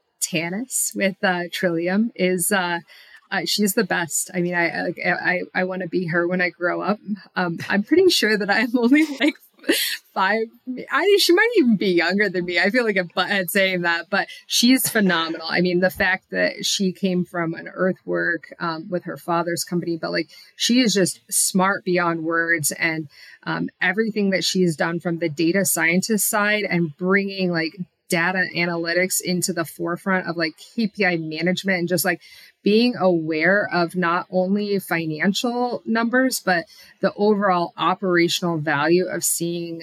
Tanis with Trillium is she's the best. I mean, I want to be her when I grow up. I'm pretty sure that I'm only like 5. She might even be younger than me. I feel like a butthead saying that, but she's phenomenal. I mean, the fact that she came from an earthwork with her father's company, but like she is just smart beyond words, and everything that she's done from the data scientist side and bringing like data analytics into the forefront of like KPI management and just like being aware of not only financial numbers, but the overall operational value of seeing,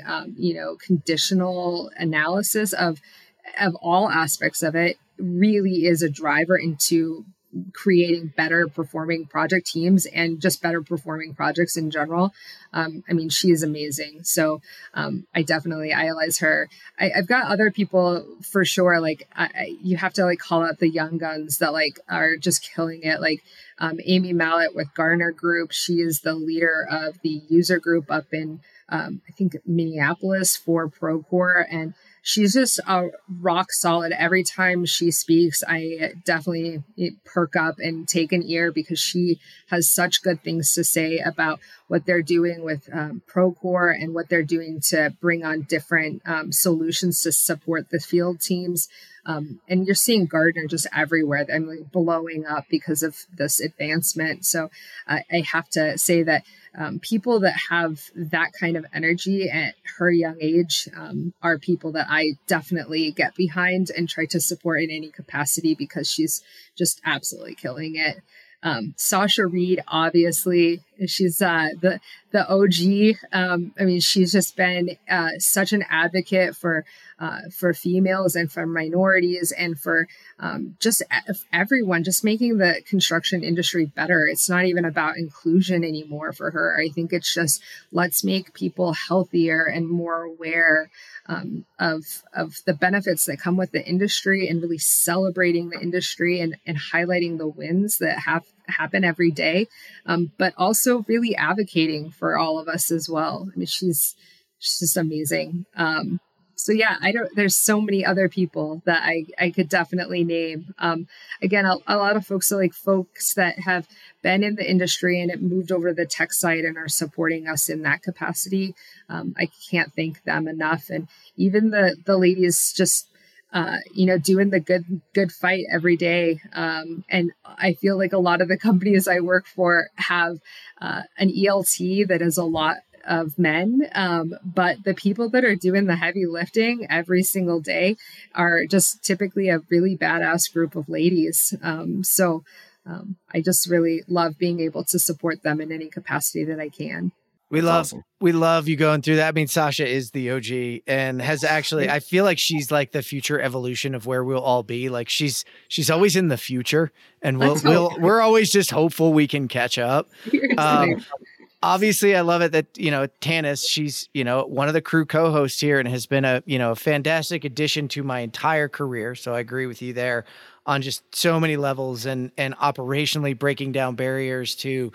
conditional analysis of all aspects of it really is a driver into creating better performing project teams and just better performing projects in general. I mean, she is amazing. So I definitely idolize her. I've got other people for sure. Like you have to like call out the young guns that like are just killing it. Like Amy Mallett with Gartner Group. She is the leader of the user group up in, I think, Minneapolis for Procore. And she's just rock solid. Every time she speaks, I definitely perk up and take an ear because she has such good things to say about what they're doing with Procore and what they're doing to bring on different solutions to support the field teams. And you're seeing Gartner just everywhere. I mean, blowing up because of this advancement. So I have to say that people that have that kind of energy at her young age are people that I definitely get behind and try to support in any capacity because she's just absolutely killing it. Sasha Reed, obviously, she's the OG. I mean, she's just been such an advocate for females and for minorities and for just everyone, just making the construction industry better. It's not even about inclusion anymore for her. I think it's just let's make people healthier and more aware of the benefits that come with the industry and really celebrating the industry and highlighting the wins that happen every day, but also really advocating for all of us as well. I mean, she's just amazing. So yeah, there's so many other people that I could definitely name. Again, a lot of folks are like folks that have been in the industry and it moved over to the tech side and are supporting us in that capacity. I can't thank them enough. And even the ladies just, doing the good fight every day. And I feel like a lot of the companies I work for have an ELT that is a lot of men. But the people that are doing the heavy lifting every single day are just typically a really badass group of ladies. I just really love being able to support them in any capacity that I can. We love you going through that. I mean, Sasha is the OG and has actually, I feel like she's like the future evolution of where we'll all be. Like she's always in the future, and we're always just hopeful we can catch up. Obviously I love it that, you know, Tanis, she's, you know, one of the crew co-hosts here and has been a, you know, a fantastic addition to my entire career. So I agree with you there on just so many levels and operationally breaking down barriers to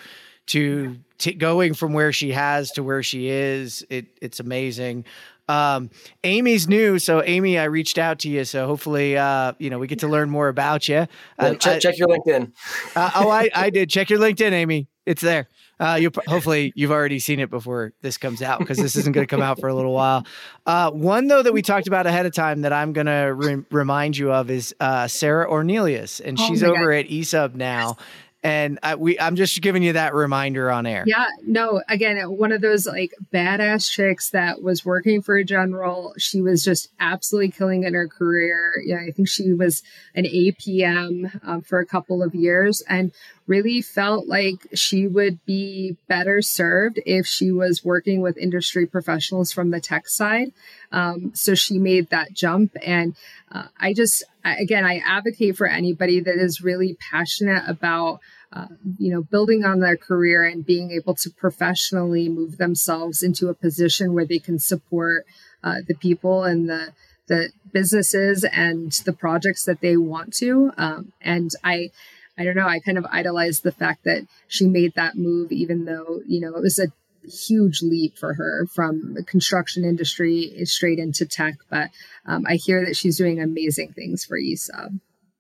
going from where she has to where she is. It's amazing. Amy's new. So Amy, I reached out to you. So hopefully, you know, we get to learn more about you. Check your LinkedIn. I did. Check your LinkedIn, Amy. It's there. Hopefully you've already seen it before this comes out, because this isn't going to come out for a little while. One though that we talked about ahead of time that I'm going to remind you of is Sarah Ornelius, and she's over at ESUB now. And I'm just giving you that reminder on air. Yeah, no, again, one of those like badass chicks that was working for a general. She was just absolutely killing in her career. Yeah, I think she was an APM for a couple of years, and really felt like she would be better served if she was working with industry professionals from the tech side. So she made that jump. And I advocate for anybody that is really passionate about building on their career and being able to professionally move themselves into a position where they can support the people and the businesses and the projects that they want to. And I don't know, I kind of idolize the fact that she made that move, even though, you know, it was a huge leap for her from the construction industry straight into tech. But I hear that she's doing amazing things for ESUB.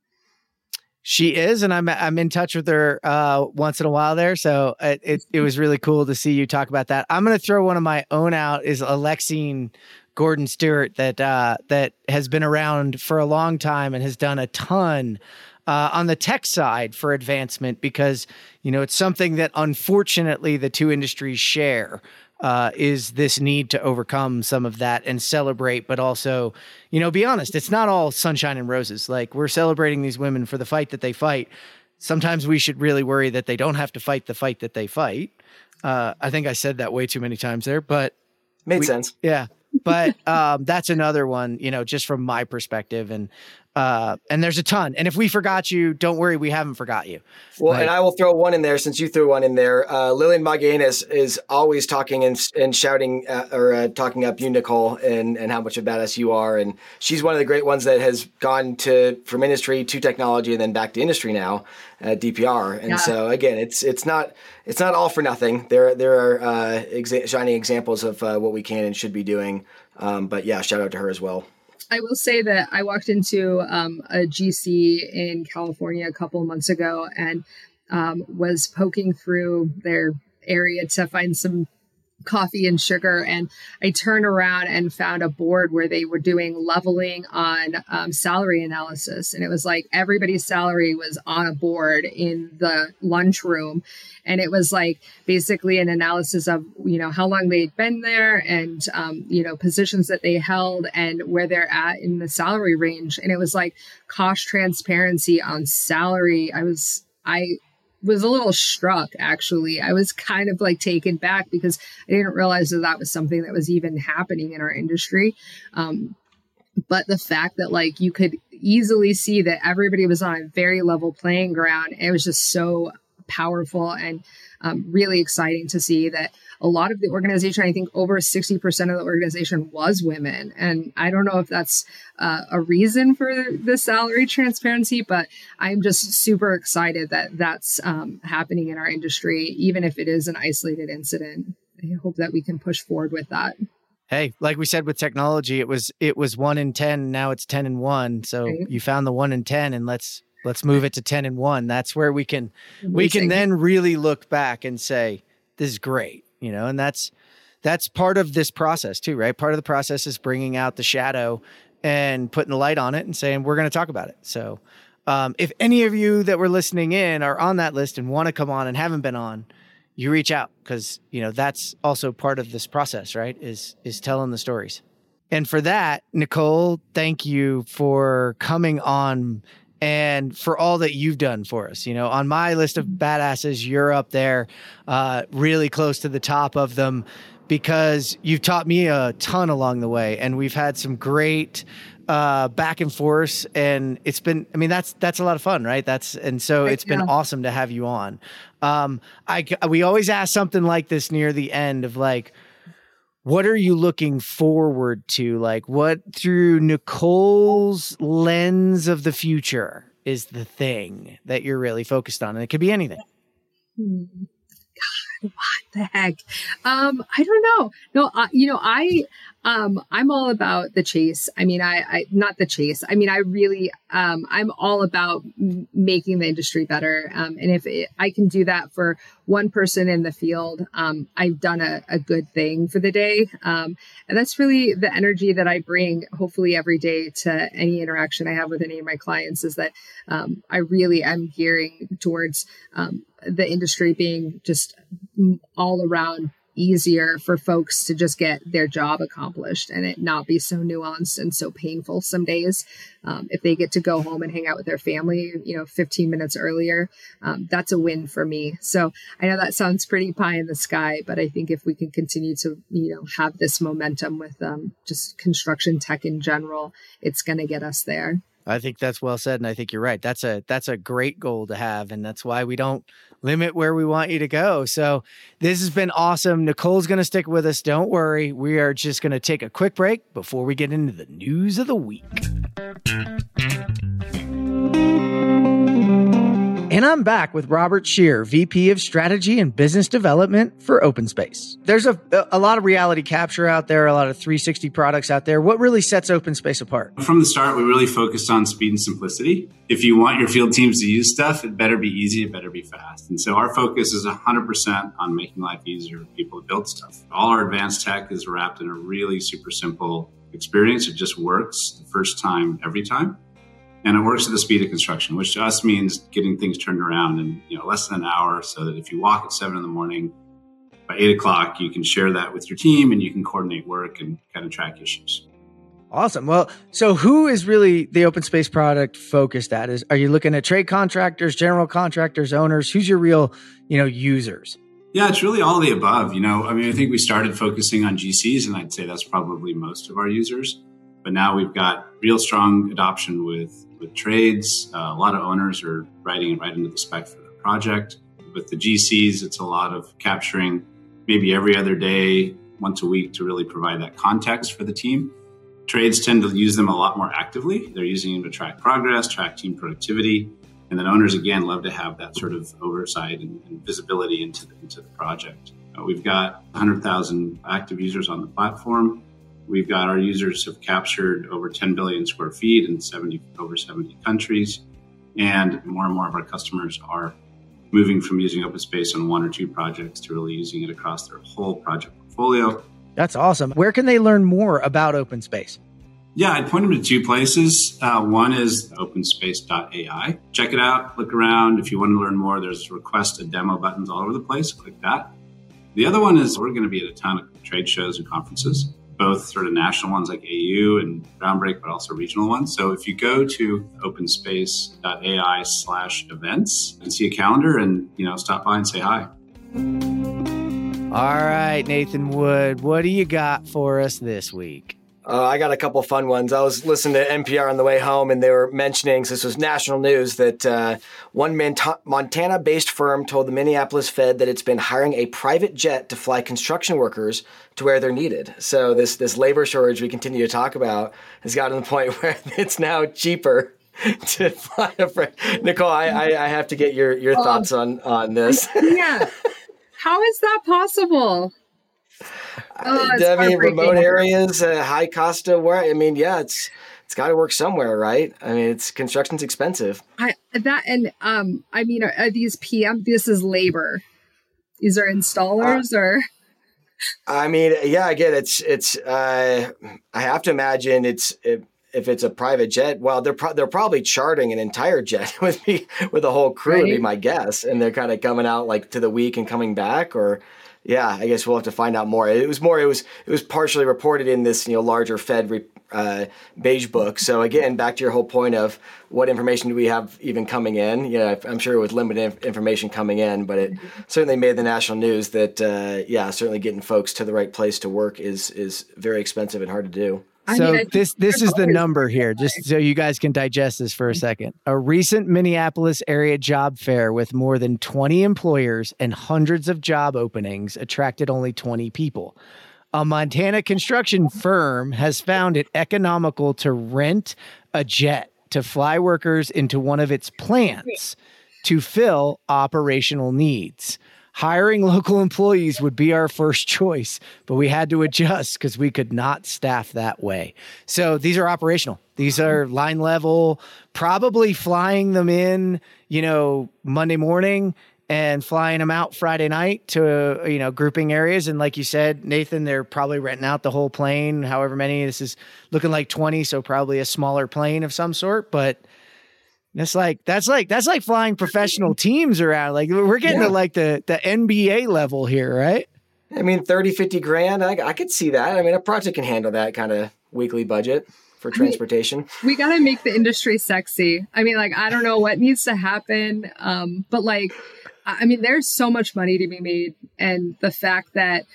She is, and I'm in touch with her once in a while there. So it was really cool to see you talk about that. I'm going to throw one of my own out, is Alexine Gordon Stewart, that has been around for a long time and has done a ton on the tech side for advancement, because, you know, it's something that unfortunately the two industries share. Is this need to overcome some of that and celebrate, but also, you know, be honest, it's not all sunshine and roses. Like, we're celebrating these women for the fight that they fight. Sometimes we should really worry that they don't have to fight the fight that they fight. I think I said that way too many times there, but made sense. Yeah. But that's another one, you know, just from my perspective. And there's a ton. And if we forgot you, don't worry, we haven't forgot you. Well, and I will throw one in there since you threw one in there. Lillian Maganis is always talking and shouting or talking up you, Nicole, and how much of a badass you are. And she's one of the great ones that has gone from industry to technology and then back to industry now at DPR. And so again, it's not all for nothing. There are shining examples of what we can and should be doing. But yeah, shout out to her as well. I will say that I walked into a GC in California a couple of months ago and was poking through their area to find some coffee and sugar. And I turned around and found a board where they were doing leveling on salary analysis. And it was like everybody's salary was on a board in the lunchroom. And it was like basically an analysis of, you know, how long they'd been there and, you know, positions that they held and where they're at in the salary range. And it was like cost transparency on salary. I was a little struck, actually. I was kind of like taken back because I didn't realize that was something that was even happening in our industry. But the fact that like you could easily see that everybody was on a very level playing ground, it was just so powerful and really exciting to see that a lot of the organization, I think over 60% of the organization was women. And I don't know if that's a reason for the salary transparency, but I'm just super excited that that's happening in our industry, even if it is an isolated incident. I hope that we can push forward with that. Hey, like we said with technology, it was 1 in 10. Now it's 10 in 1. So you found the 1 in 10, and let's move it to 10 in 1. That's where we can then really look back and say, this is great, you know, and that's part of this process too, right? Part of the process is bringing out the shadow and putting the light on it and saying, we're going to talk about it. So if any of you that were listening in are on that list and want to come on and haven't been on, you reach out, because, that's also part of this process, right? Is telling the stories. And for that, Nicole, thank you for coming on and for all that you've done for us. On my list of badasses, you're up there, really close to the top of them, because you've taught me a ton along the way, and we've had some great back and forth, and it's been, that's a lot of fun, right? It's been awesome to have you on. We always ask something like this near the end of like, what are you looking forward to? Like, what through Nicole's lens of the future is the thing that you're really focused on? And it could be anything. God, what the heck? I don't know. No, I'm all about the chase. I not the chase. I really, I'm all about making the industry better. And if I can do that for one person in the field, I've done a good thing for the day. And that's really the energy that I bring, hopefully every day, to any interaction I have with any of my clients, is that I really am gearing towards the industry being just all around easier for folks to just get their job accomplished, and it not be so nuanced and so painful some days. If they get to go home and hang out with their family, 15 minutes earlier, that's a win for me. So I know that sounds pretty pie in the sky, but I think if we can continue to, have this momentum with just construction tech in general, it's going to get us there. I think that's well said, and I think you're right. That's a great goal to have, and that's why we don't limit where we want you to go. So this has been awesome. Nicole's going to stick with us. Don't worry. We are just going to take a quick break before we get into the news of the week. And I'm back with Robert Scheer, VP of Strategy and Business Development for OpenSpace. There's a lot of reality capture out there, a lot of 360 products out there. What really sets OpenSpace apart? From the start, we really focused on speed and simplicity. If you want your field teams to use stuff, it better be easy, it better be fast. And so our focus is 100% on making life easier for people to build stuff. All our advanced tech is wrapped in a really super simple experience. It just works the first time, every time. And it works at the speed of construction, which to us means getting things turned around in less than an hour, so that if you walk at 7 a.m, by 8 o'clock, you can share that with your team and you can coordinate work and kind of track issues. Awesome. Well, so who is really the OpenSpace product focused at? Are you looking at trade contractors, general contractors, owners? Who's your real, users? Yeah, it's really all of the above. I think we started focusing on GCs, and I'd say that's probably most of our users. But now we've got real strong adoption with trades. A lot of owners are writing it right into the spec for the project. With the GCs, it's a lot of capturing maybe every other day, once a week, to really provide that context for the team. Trades tend to use them a lot more actively. They're using them to track progress, track team productivity. And then owners, again, love to have that sort of oversight and visibility into the project. We've got 100,000 active users on the platform. We've got our users have captured over 10 billion square feet in over 70 countries. And more of our customers are moving from using OpenSpace on one or two projects to really using it across their whole project portfolio. That's awesome. Where can they learn more about OpenSpace? Yeah, I'd point them to two places. One is openspace.ai. Check it out, look around. If you want to learn more, there's request a demo buttons all over the place. Click that. The other one is we're going to be at a ton of trade shows and conferences, both sort of national ones like AU and Groundbreak, but also regional ones. So if you go to openspace.ai/events and see a calendar and, stop by and say hi. All right, Nathan Wood, what do you got for us this week? I got a couple fun ones. I was listening to NPR on the way home, and they were mentioning, so this was national news, that one Montana-based firm told the Minneapolis Fed that it's been hiring a private jet to fly construction workers to where they're needed. So this labor shortage we continue to talk about has gotten to the point where it's now cheaper to fly a Nicole, I have to get your thoughts on this. Yeah. How is that possible? Remote areas, high cost of work. It's got to work somewhere, right? Construction's expensive. Are these PM? This is labor. These are installers, or? I get it's. I have to imagine if it's a private jet, well, they're probably chartering an entire jet with a whole crew, would be my guess, and they're kind of coming out like to the week and coming back, or yeah, I guess we'll have to find out more. It was partially reported in this larger Fed beige book. So again, back to your whole point of what information do we have even coming in? Yeah, I'm sure it was limited information coming in, but it certainly made the national news that certainly getting folks to the right place to work is very expensive and hard to do. So this is the number here, just so you guys can digest this for a second. A recent Minneapolis area job fair with more than 20 employers and hundreds of job openings attracted only 20 people. A Montana construction firm has found it economical to rent a jet to fly workers into one of its plants to fill operational needs. Hiring local employees would be our first choice, but we had to adjust because we could not staff that way. So these are operational. These are line level, probably flying them in, Monday morning and flying them out Friday night to, grouping areas. And like you said, Nathan, they're probably renting out the whole plane, however many. This is looking like 20, so probably a smaller plane of some sort, but that's like flying professional teams around. Like we're getting to like the NBA level here, right? I mean, 30, 50 grand. I could see that. I mean, a project can handle that kind of weekly budget for transportation. We got to make the industry sexy. I mean, I don't know what needs to happen. But there's so much money to be made. And the fact that,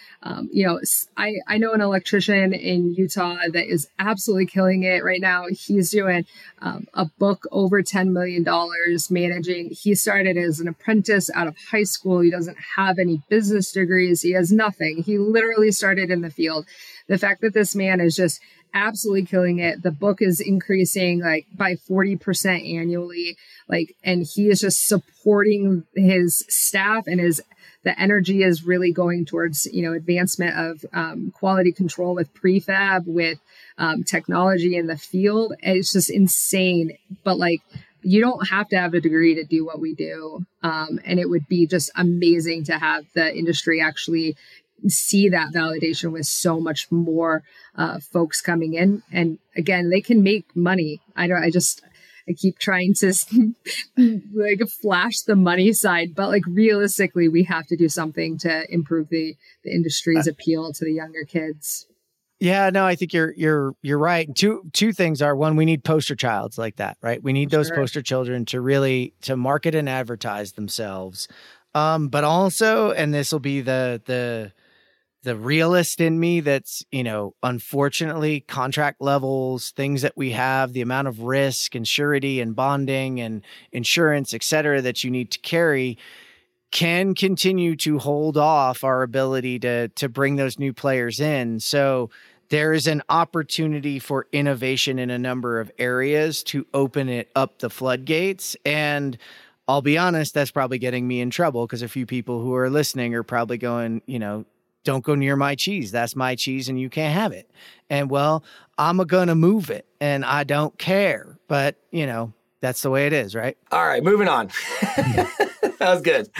I know an electrician in Utah that is absolutely killing it right now. He's doing a book over $10 million managing. He started as an apprentice out of high school. He doesn't have any business degrees. He has nothing. He literally started in the field. The fact that this man is just absolutely killing it. The book is increasing by 40% annually. And he is just supporting his staff, and the energy is really going towards, advancement of quality control with prefab, with technology in the field. It's just insane. But you don't have to have a degree to do what we do. And it would be just amazing to have the industry actually see that validation with so much more folks coming in. And again, they can make money. I keep trying to flash the money side, but realistically, we have to do something to improve the industry's appeal to the younger kids. Yeah, no, I think you're right. Two things are: one, we need poster childs like that, right? We need those poster children to market and advertise themselves. But also, and this will be the realist in me that's, unfortunately contract levels, things that we have, the amount of risk and surety and bonding and insurance, et cetera, that you need to carry can continue to hold off our ability to bring those new players in. So there is an opportunity for innovation in a number of areas to open it up the floodgates. And I'll be honest, that's probably getting me in trouble because a few people who are listening are probably going, don't go near my cheese. That's my cheese and you can't have it. And well, I'm going to move it and I don't care. But, that's the way it is, right? All right, moving on. That was good.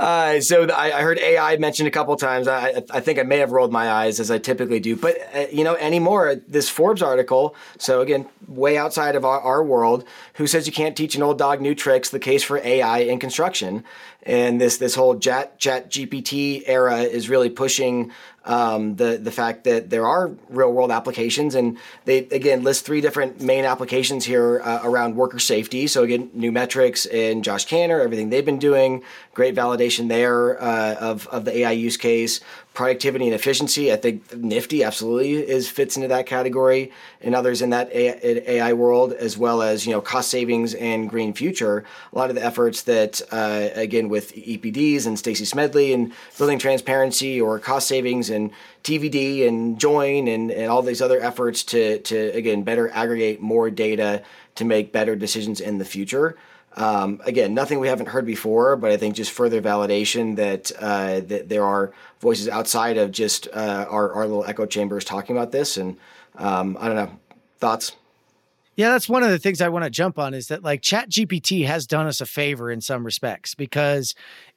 So I heard AI mentioned a couple of times. I think I may have rolled my eyes as I typically do. But, anymore, this Forbes article, so again, way outside of our world, who says you can't teach an old dog new tricks, the case for AI in construction. And this whole chat GPT era is really pushing the fact that there are real world applications, and they again list three different main applications here around worker safety. So again, Numetrics and Josh Kanner, everything they've been doing, great validation there of the AI use case. Productivity and efficiency, I think Nifty absolutely fits into that category, and others in that AI world, as well as cost savings and green future. A lot of the efforts that again with EPDs and Stacy Smedley and building transparency or cost savings and TVD and Join and all these other efforts to again better aggregate more data to make better decisions in the future. Again, nothing we haven't heard before, but I think just further validation that there are voices outside of just our little echo chambers talking about this. And I don't know, thoughts? Yeah, that's one of the things I want to jump on is that ChatGPT has done us a favor in some respects because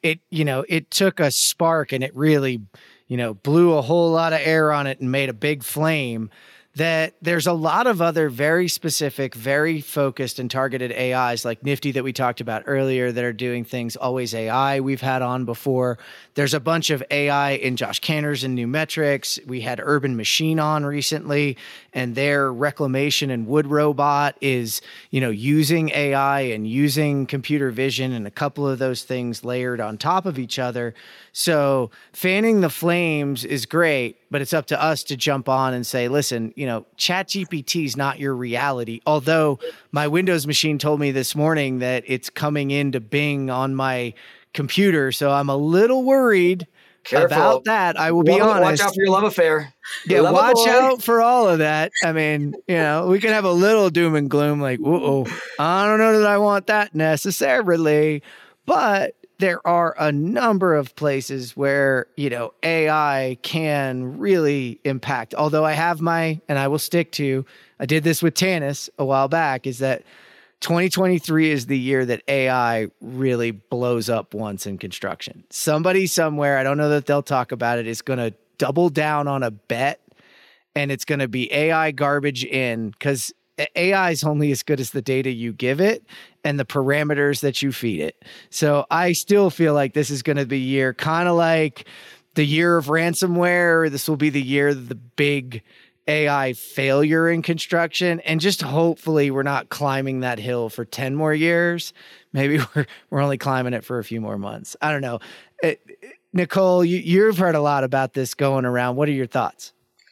it took a spark and it really, blew a whole lot of air on it and made a big flame that there's a lot of other very specific, very focused and targeted AIs like Nifty that we talked about earlier that are doing things. Always AI we've had on before. There's a bunch of AI in Josh Cantor's and New Metrics. We had Urban Machine on recently, and their reclamation and wood robot is, using AI and using computer vision, and a couple of those things layered on top of each other. So fanning the flames is great, but it's up to us to jump on and say, listen, ChatGPT is not your reality. Although my Windows machine told me this morning that it's coming into Bing on my computer. So I'm a little worried about that. I will be honest. Watch out for your love affair. Yeah, watch out for all of that. I mean, we can have a little doom and gloom like, I don't know that I want that necessarily. But there are a number of places where, AI can really impact. Although and I will stick to, I did this with Tanis a while back, is that 2023 is the year that AI really blows up once in construction. Somebody somewhere, I don't know that they'll talk about it, is going to double down on a bet, and it's going to be AI garbage in, because AI is only as good as the data you give it and the parameters that you feed it. So I still feel like this is going to be a year kind of like the year of ransomware. This will be the year of the big AI failure in construction. And just hopefully we're not climbing that hill for 10 more years. Maybe we're only climbing it for a few more months. I don't know. Nicole, you've heard a lot about this going around. What are your thoughts?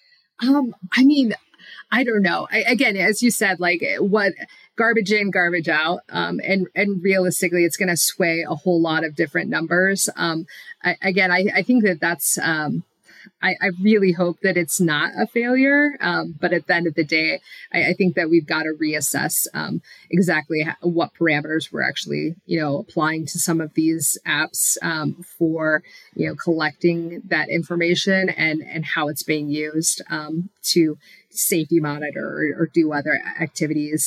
I don't know. Again, as you said, what garbage in, garbage out. And realistically, it's going to sway a whole lot of different numbers. I think that's, I really hope that it's not a failure. But at the end of the day, I think that we've got to reassess exactly what parameters we're actually, applying to some of these apps for, collecting that information and how it's being used to safety monitor or do other activities.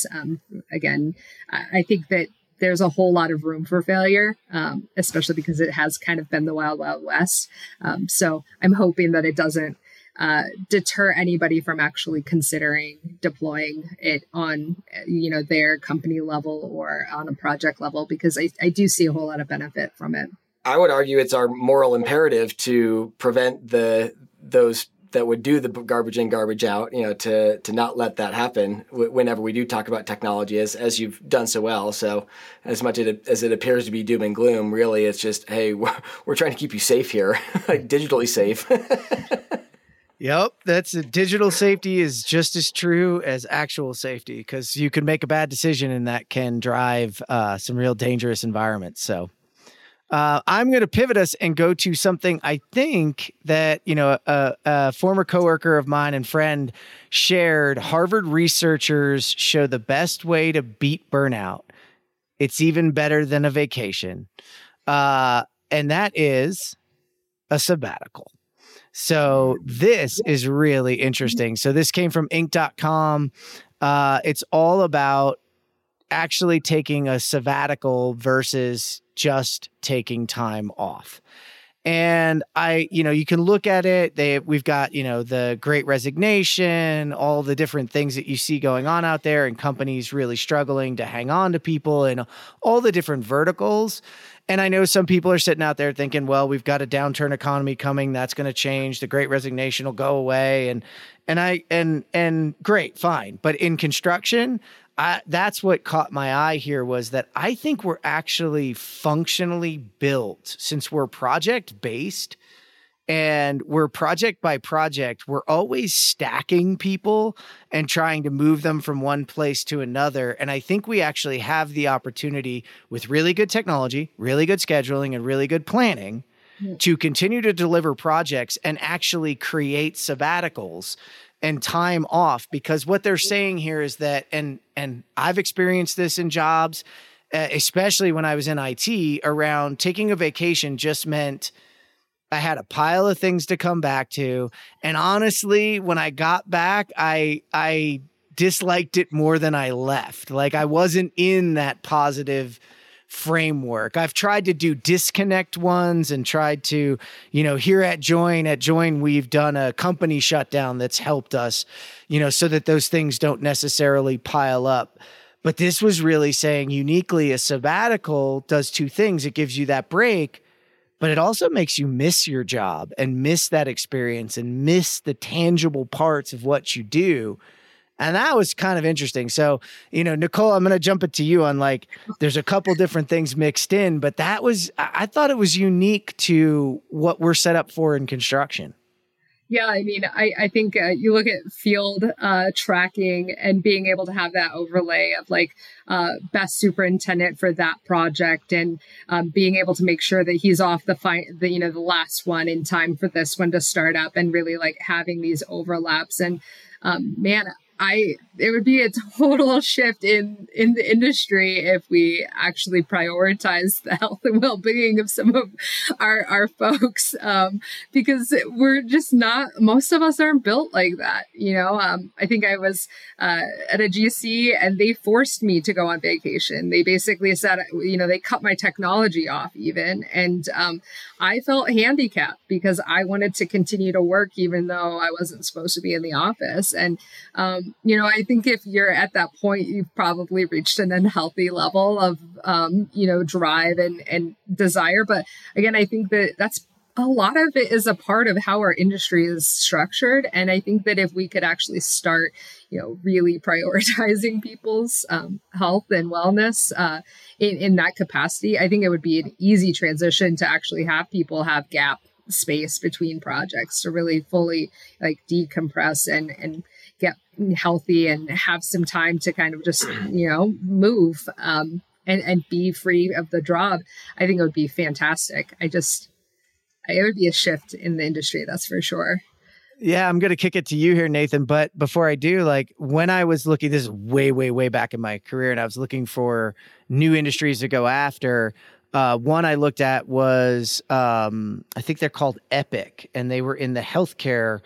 I think that there's a whole lot of room for failure, especially because it has kind of been the wild, wild west. So I'm hoping that it doesn't deter anybody from actually considering deploying it on, their company level or on a project level, because I do see a whole lot of benefit from it. I would argue it's our moral imperative to prevent those that would do the garbage in, garbage out, to not let that happen whenever we do talk about technology, as you've done so well. So as much as it appears to be doom and gloom, really it's just, hey, we're trying to keep you safe here, like digitally safe. Yep. Digital safety is just as true as actual safety, because you can make a bad decision and that can drive some real dangerous environments. So I'm going to pivot us and go to something I think that, a former coworker of mine and friend shared. Harvard researchers show the best way to beat burnout. It's even better than a vacation. And that is a sabbatical. So this is really interesting. So this came from Inc.com. It's all about actually taking a sabbatical versus just taking time off. And you can look at it. We've got, the Great Resignation, all the different things that you see going on out there, and companies really struggling to hang on to people and all the different verticals. And I know some people are sitting out there thinking, well, we've got a downturn economy coming. That's going to change. The Great Resignation will go away. And great, fine. But in construction, that's what caught my eye here, was that I think we're actually functionally built, since we're project based and we're project by project. We're always stacking people and trying to move them from one place to another. And I think we actually have the opportunity, with really good technology, really good scheduling, and really good planning, to continue to deliver projects and actually create sabbaticals and time off. Because what they're saying here is that, and I've experienced this in jobs, especially when I was in IT, around taking a vacation just meant I had a pile of things to come back to. And honestly, when I got back, I disliked it more than I left. Like, I wasn't in that positive framework. I've tried to do disconnect ones and tried to, here at Join, we've done a company shutdown that's helped us, so that those things don't necessarily pile up. But this was really saying uniquely a sabbatical does two things. It gives you that break, but it also makes you miss your job and miss that experience and miss the tangible parts of what you do. And that was kind of interesting. So, Nicole, I'm going to jump it to you on there's a couple different things mixed in, but I thought it was unique to what we're set up for in construction. Yeah, I mean, I think you look at field tracking and being able to have that overlay of best superintendent for that project, and being able to make sure that he's off the last one in time for this one to start up, and really having these overlaps. And man, it would be a total shift in the industry if we actually prioritize the health and well-being of some of our folks, because we're just not, most of us aren't built like that. I think I was at a GC and they forced me to go on vacation. They basically said, they cut my technology off even. And I felt handicapped because I wanted to continue to work even though I wasn't supposed to be in the office. And I think if you're at that point, you've probably reached an unhealthy level of, drive and desire. But again, I think that's a lot of it is a part of how our industry is structured. And I think that if we could actually start, really prioritizing people's health and wellness in that capacity, I think it would be an easy transition to actually have people have gap space between projects to really fully decompress and get healthy and have some time to kind of just, move and be free of the job. I think it would be fantastic. It would be a shift in the industry, that's for sure. Yeah, I'm going to kick it to you here, Nathan. But before I do, when I was looking, this is way, way, way back in my career, and I was looking for new industries to go after. One I looked at was, I think they're called Epic, and they were in the healthcare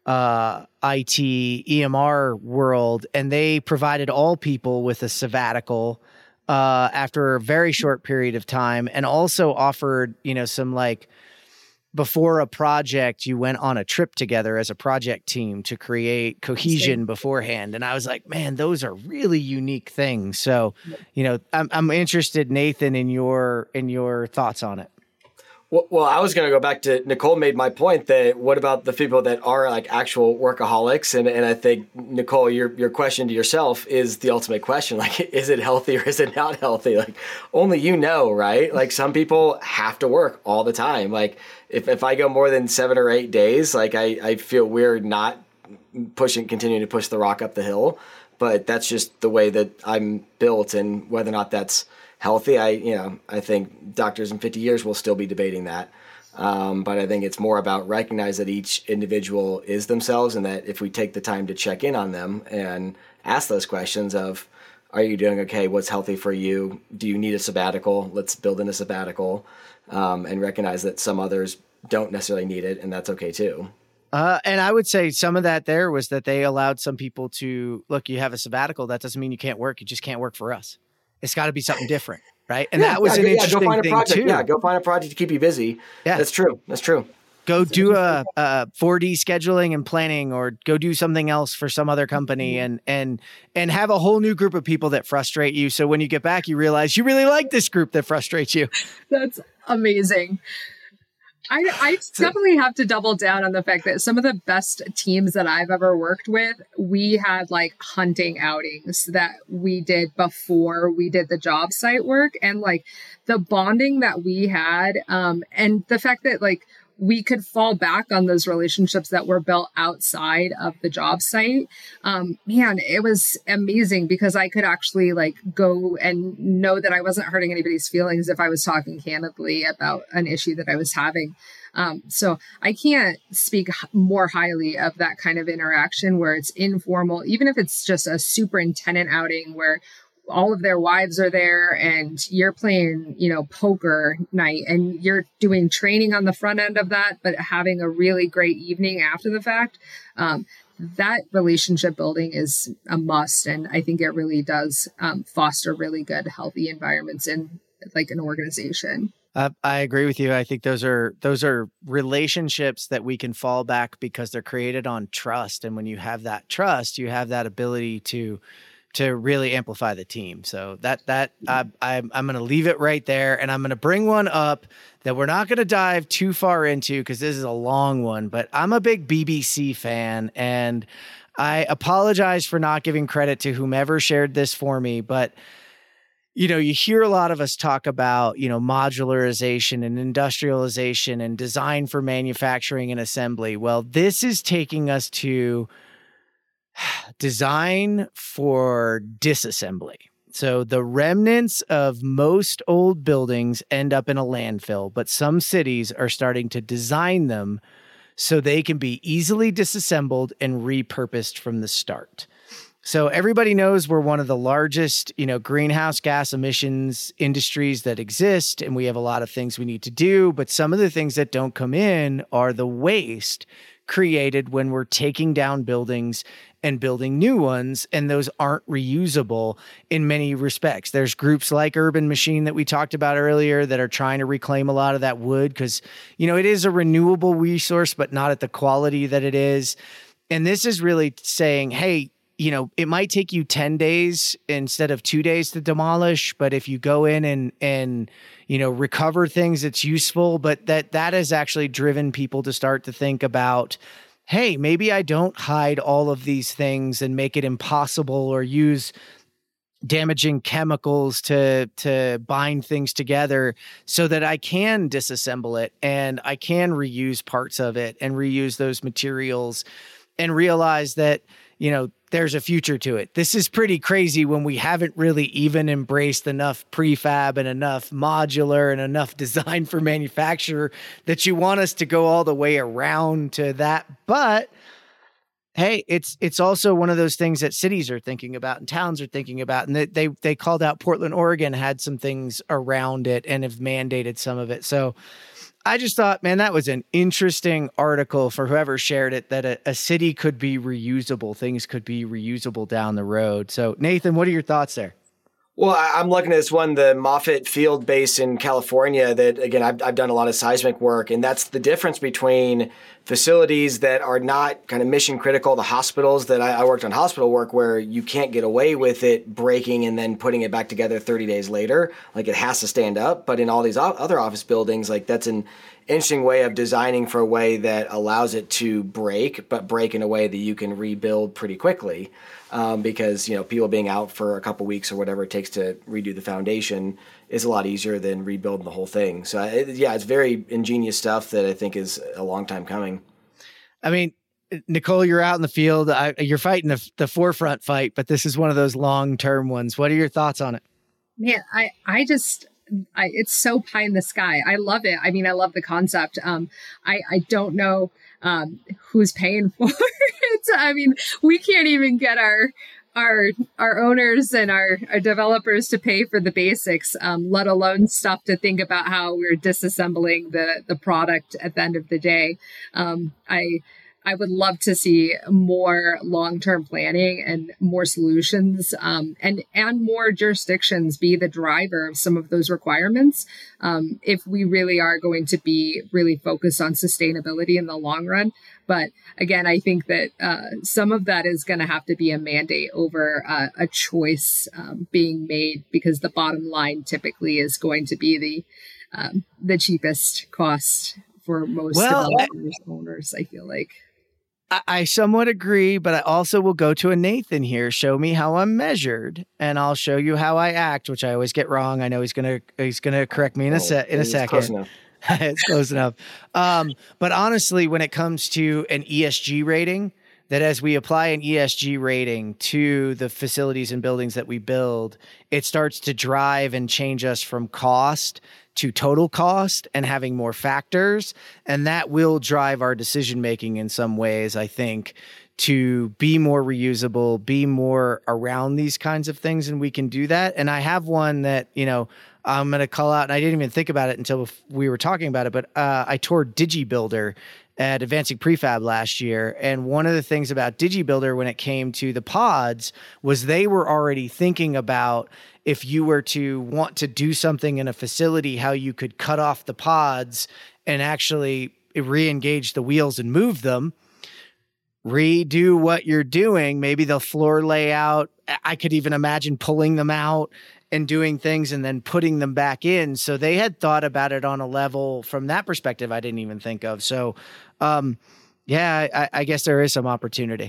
IT EMR world, and they provided all people with a sabbatical after a very short period of time, and also offered, some before a project, you went on a trip together as a project team to create cohesion beforehand. And I was like, man, those are really unique things. So, I'm interested, Nathan, in your thoughts on it. Well, I was going to go back to Nicole made my point that what about the people that are actual workaholics? And I think, Nicole, your question to yourself is the ultimate question. Is it healthy or is it not healthy? Only right? Some people have to work all the time. If I go more than 7 or 8 days, I feel weird not continuing to push the rock up the hill. But that's just the way that I'm built, and whether or not that's healthy, I think doctors in 50 years will still be debating that. But I think it's more about recognize that each individual is themselves, and that if we take the time to check in on them and ask those questions of, are you doing okay? What's healthy for you? Do you need a sabbatical? Let's build in a sabbatical, and recognize that some others don't necessarily need it, and that's okay too. And I would say some of that there was that they allowed some people to, look, you have a sabbatical. That doesn't mean you can't work. You just can't work for us. It's got to be something different, right? And that was an interesting go find thing a project. too. Yeah, go find a project to keep you busy. Yeah, that's true. Go do a 4D scheduling and planning, or go do something else for some other company, and have a whole new group of people that frustrate you. So when you get back, you realize you really like this group that frustrates you. That's amazing. I definitely have to double down on the fact that some of the best teams that I've ever worked with, we had hunting outings that we did before we did the job site work, and the bonding that we had, and the fact that we could fall back on those relationships that were built outside of the job site. Man, it was amazing because I could actually go and know that I wasn't hurting anybody's feelings if I was talking candidly about an issue that I was having. So I can't speak more highly of that kind of interaction where it's informal, even if it's just a superintendent outing where all of their wives are there and you're playing, poker night, and you're doing training on the front end of that, but having a really great evening after the fact. That relationship building is a must. And I think it really does foster really good, healthy environments like an organization. I agree with you. I think those are relationships that we can fall back because they're created on trust. And when you have that trust, you have that ability to really amplify the team. So I'm going to leave it right there, and I'm going to bring one up that we're not going to dive too far into because this is a long one. But I'm a big BBC fan, and I apologize for not giving credit to whomever shared this for me, but you hear a lot of us talk about, modularization and industrialization and design for manufacturing and assembly. Well, this is taking us to design for disassembly. So the remnants of most old buildings end up in a landfill, but some cities are starting to design them so they can be easily disassembled and repurposed from the start. So everybody knows we're one of the largest, greenhouse gas emissions industries that exist, and we have a lot of things we need to do. But some of the things that don't come in are the waste created when we're taking down buildings and building new ones, and those aren't reusable in many respects. There's groups like Urban Machine that we talked about earlier that are trying to reclaim a lot of that wood because, it is a renewable resource, but not at the quality that it is. And this is really saying, hey, it might take you 10 days instead of 2 days to demolish, but if you go in and recover things, it's useful. But that has actually driven people to start to think about, hey, maybe I don't hide all of these things and make it impossible or use damaging chemicals to bind things together so that I can disassemble it and I can reuse parts of it and reuse those materials and realize that, there's a future to it. This is pretty crazy when we haven't really even embraced enough prefab and enough modular and enough design for manufacture that you want us to go all the way around to that. But hey, it's also one of those things that cities are thinking about and towns are thinking about. And they called out Portland, Oregon had some things around it and have mandated some of it. So I just thought, man, that was an interesting article for whoever shared it, that a city could be reusable. Things could be reusable down the road. So, Nathan, what are your thoughts there? Well, I'm looking at this one, the Moffett Field Base in California, that, again, I've done a lot of seismic work, and that's the difference between facilities that are not kind of mission critical, the hospitals that I worked on hospital work where you can't get away with it breaking and then putting it back together 30 days later. Like, it has to stand up. But in all these other office buildings, like, that's an interesting way of designing for a way that allows it to break, but break in a way that you can rebuild pretty quickly. Because, people being out for a couple weeks or whatever it takes to redo the foundation is a lot easier than rebuilding the whole thing. So, it's very ingenious stuff that I think is a long time coming. I mean, Nicole, you're out in the field. You're fighting the forefront fight, but this is one of those long-term ones. What are your thoughts on it? Man, it's so pie in the sky. I love it. I mean, I love the concept. I don't know who's paying for it. I mean, we can't even get our owners and our developers to pay for the basics, let alone stuff to think about how we're disassembling the product at the end of the day. I would love to see more long-term planning and more solutions, and more jurisdictions be the driver of some of those requirements. If we really are going to be really focused on sustainability in the long run. But again, I think that some of that is going to have to be a mandate over a choice being made, because the bottom line typically is going to be the cheapest cost for most developers, owners, I feel like. I somewhat agree, but I also will go to a Nathan here. Show me how I'm measured, and I'll show you how I act, which I always get wrong. I know he's gonna correct me in a second. Close enough. It's close enough. But honestly, when it comes to an ESG rating, that as we apply an ESG rating to the facilities and buildings that we build, it starts to drive and change us from cost to total cost and having more factors. And that will drive our decision-making in some ways, I think, to be more reusable, be more around these kinds of things. And we can do that. And I have one that, I'm going to call out, and I didn't even think about it until we were talking about it, but I toured DigiBuilder, at Advancing Prefab last year. And one of the things about DigiBuilder when it came to the pods was they were already thinking about if you were to want to do something in a facility, how you could cut off the pods and actually re-engage the wheels and move them, redo what you're doing, maybe the floor layout. I could even imagine pulling them out and doing things and then putting them back in. So they had thought about it on a level from that perspective I didn't even think of. So, I guess there is some opportunity.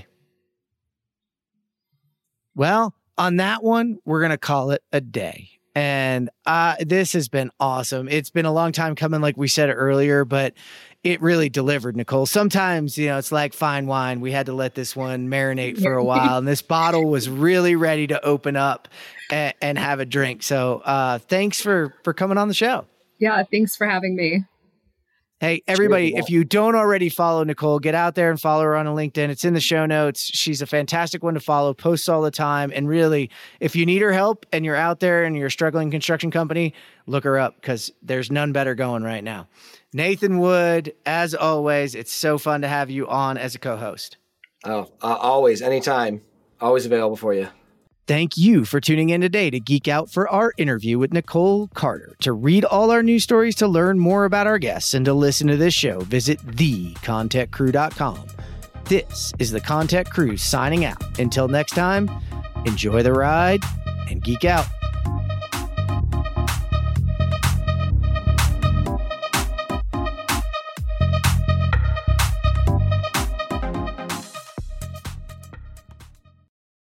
Well, on that one, we're going to call it a day. And this has been awesome. It's been a long time coming, like we said earlier, but it really delivered, Nicole. Sometimes, it's like fine wine. We had to let this one marinate for a while, and this bottle was really ready to open up and have a drink. So thanks for coming on the show. Yeah, thanks for having me. Hey, everybody, if you don't already follow Nicole, get out there and follow her on LinkedIn. It's in the show notes. She's a fantastic one to follow, posts all the time. And really, if you need her help and you're out there and you're a struggling construction company, look her up because there's none better going right now. Nathan Wood, as always, it's so fun to have you on as a co-host. Oh, always, anytime, always available for you. Thank you for tuning in today to geek out for our interview with Nicole Carter. To read all our news stories, to learn more about our guests, and to listen to this show, visit thecontectcrew.com. This is the Contact Crew signing out. Until next time, enjoy the ride and geek out.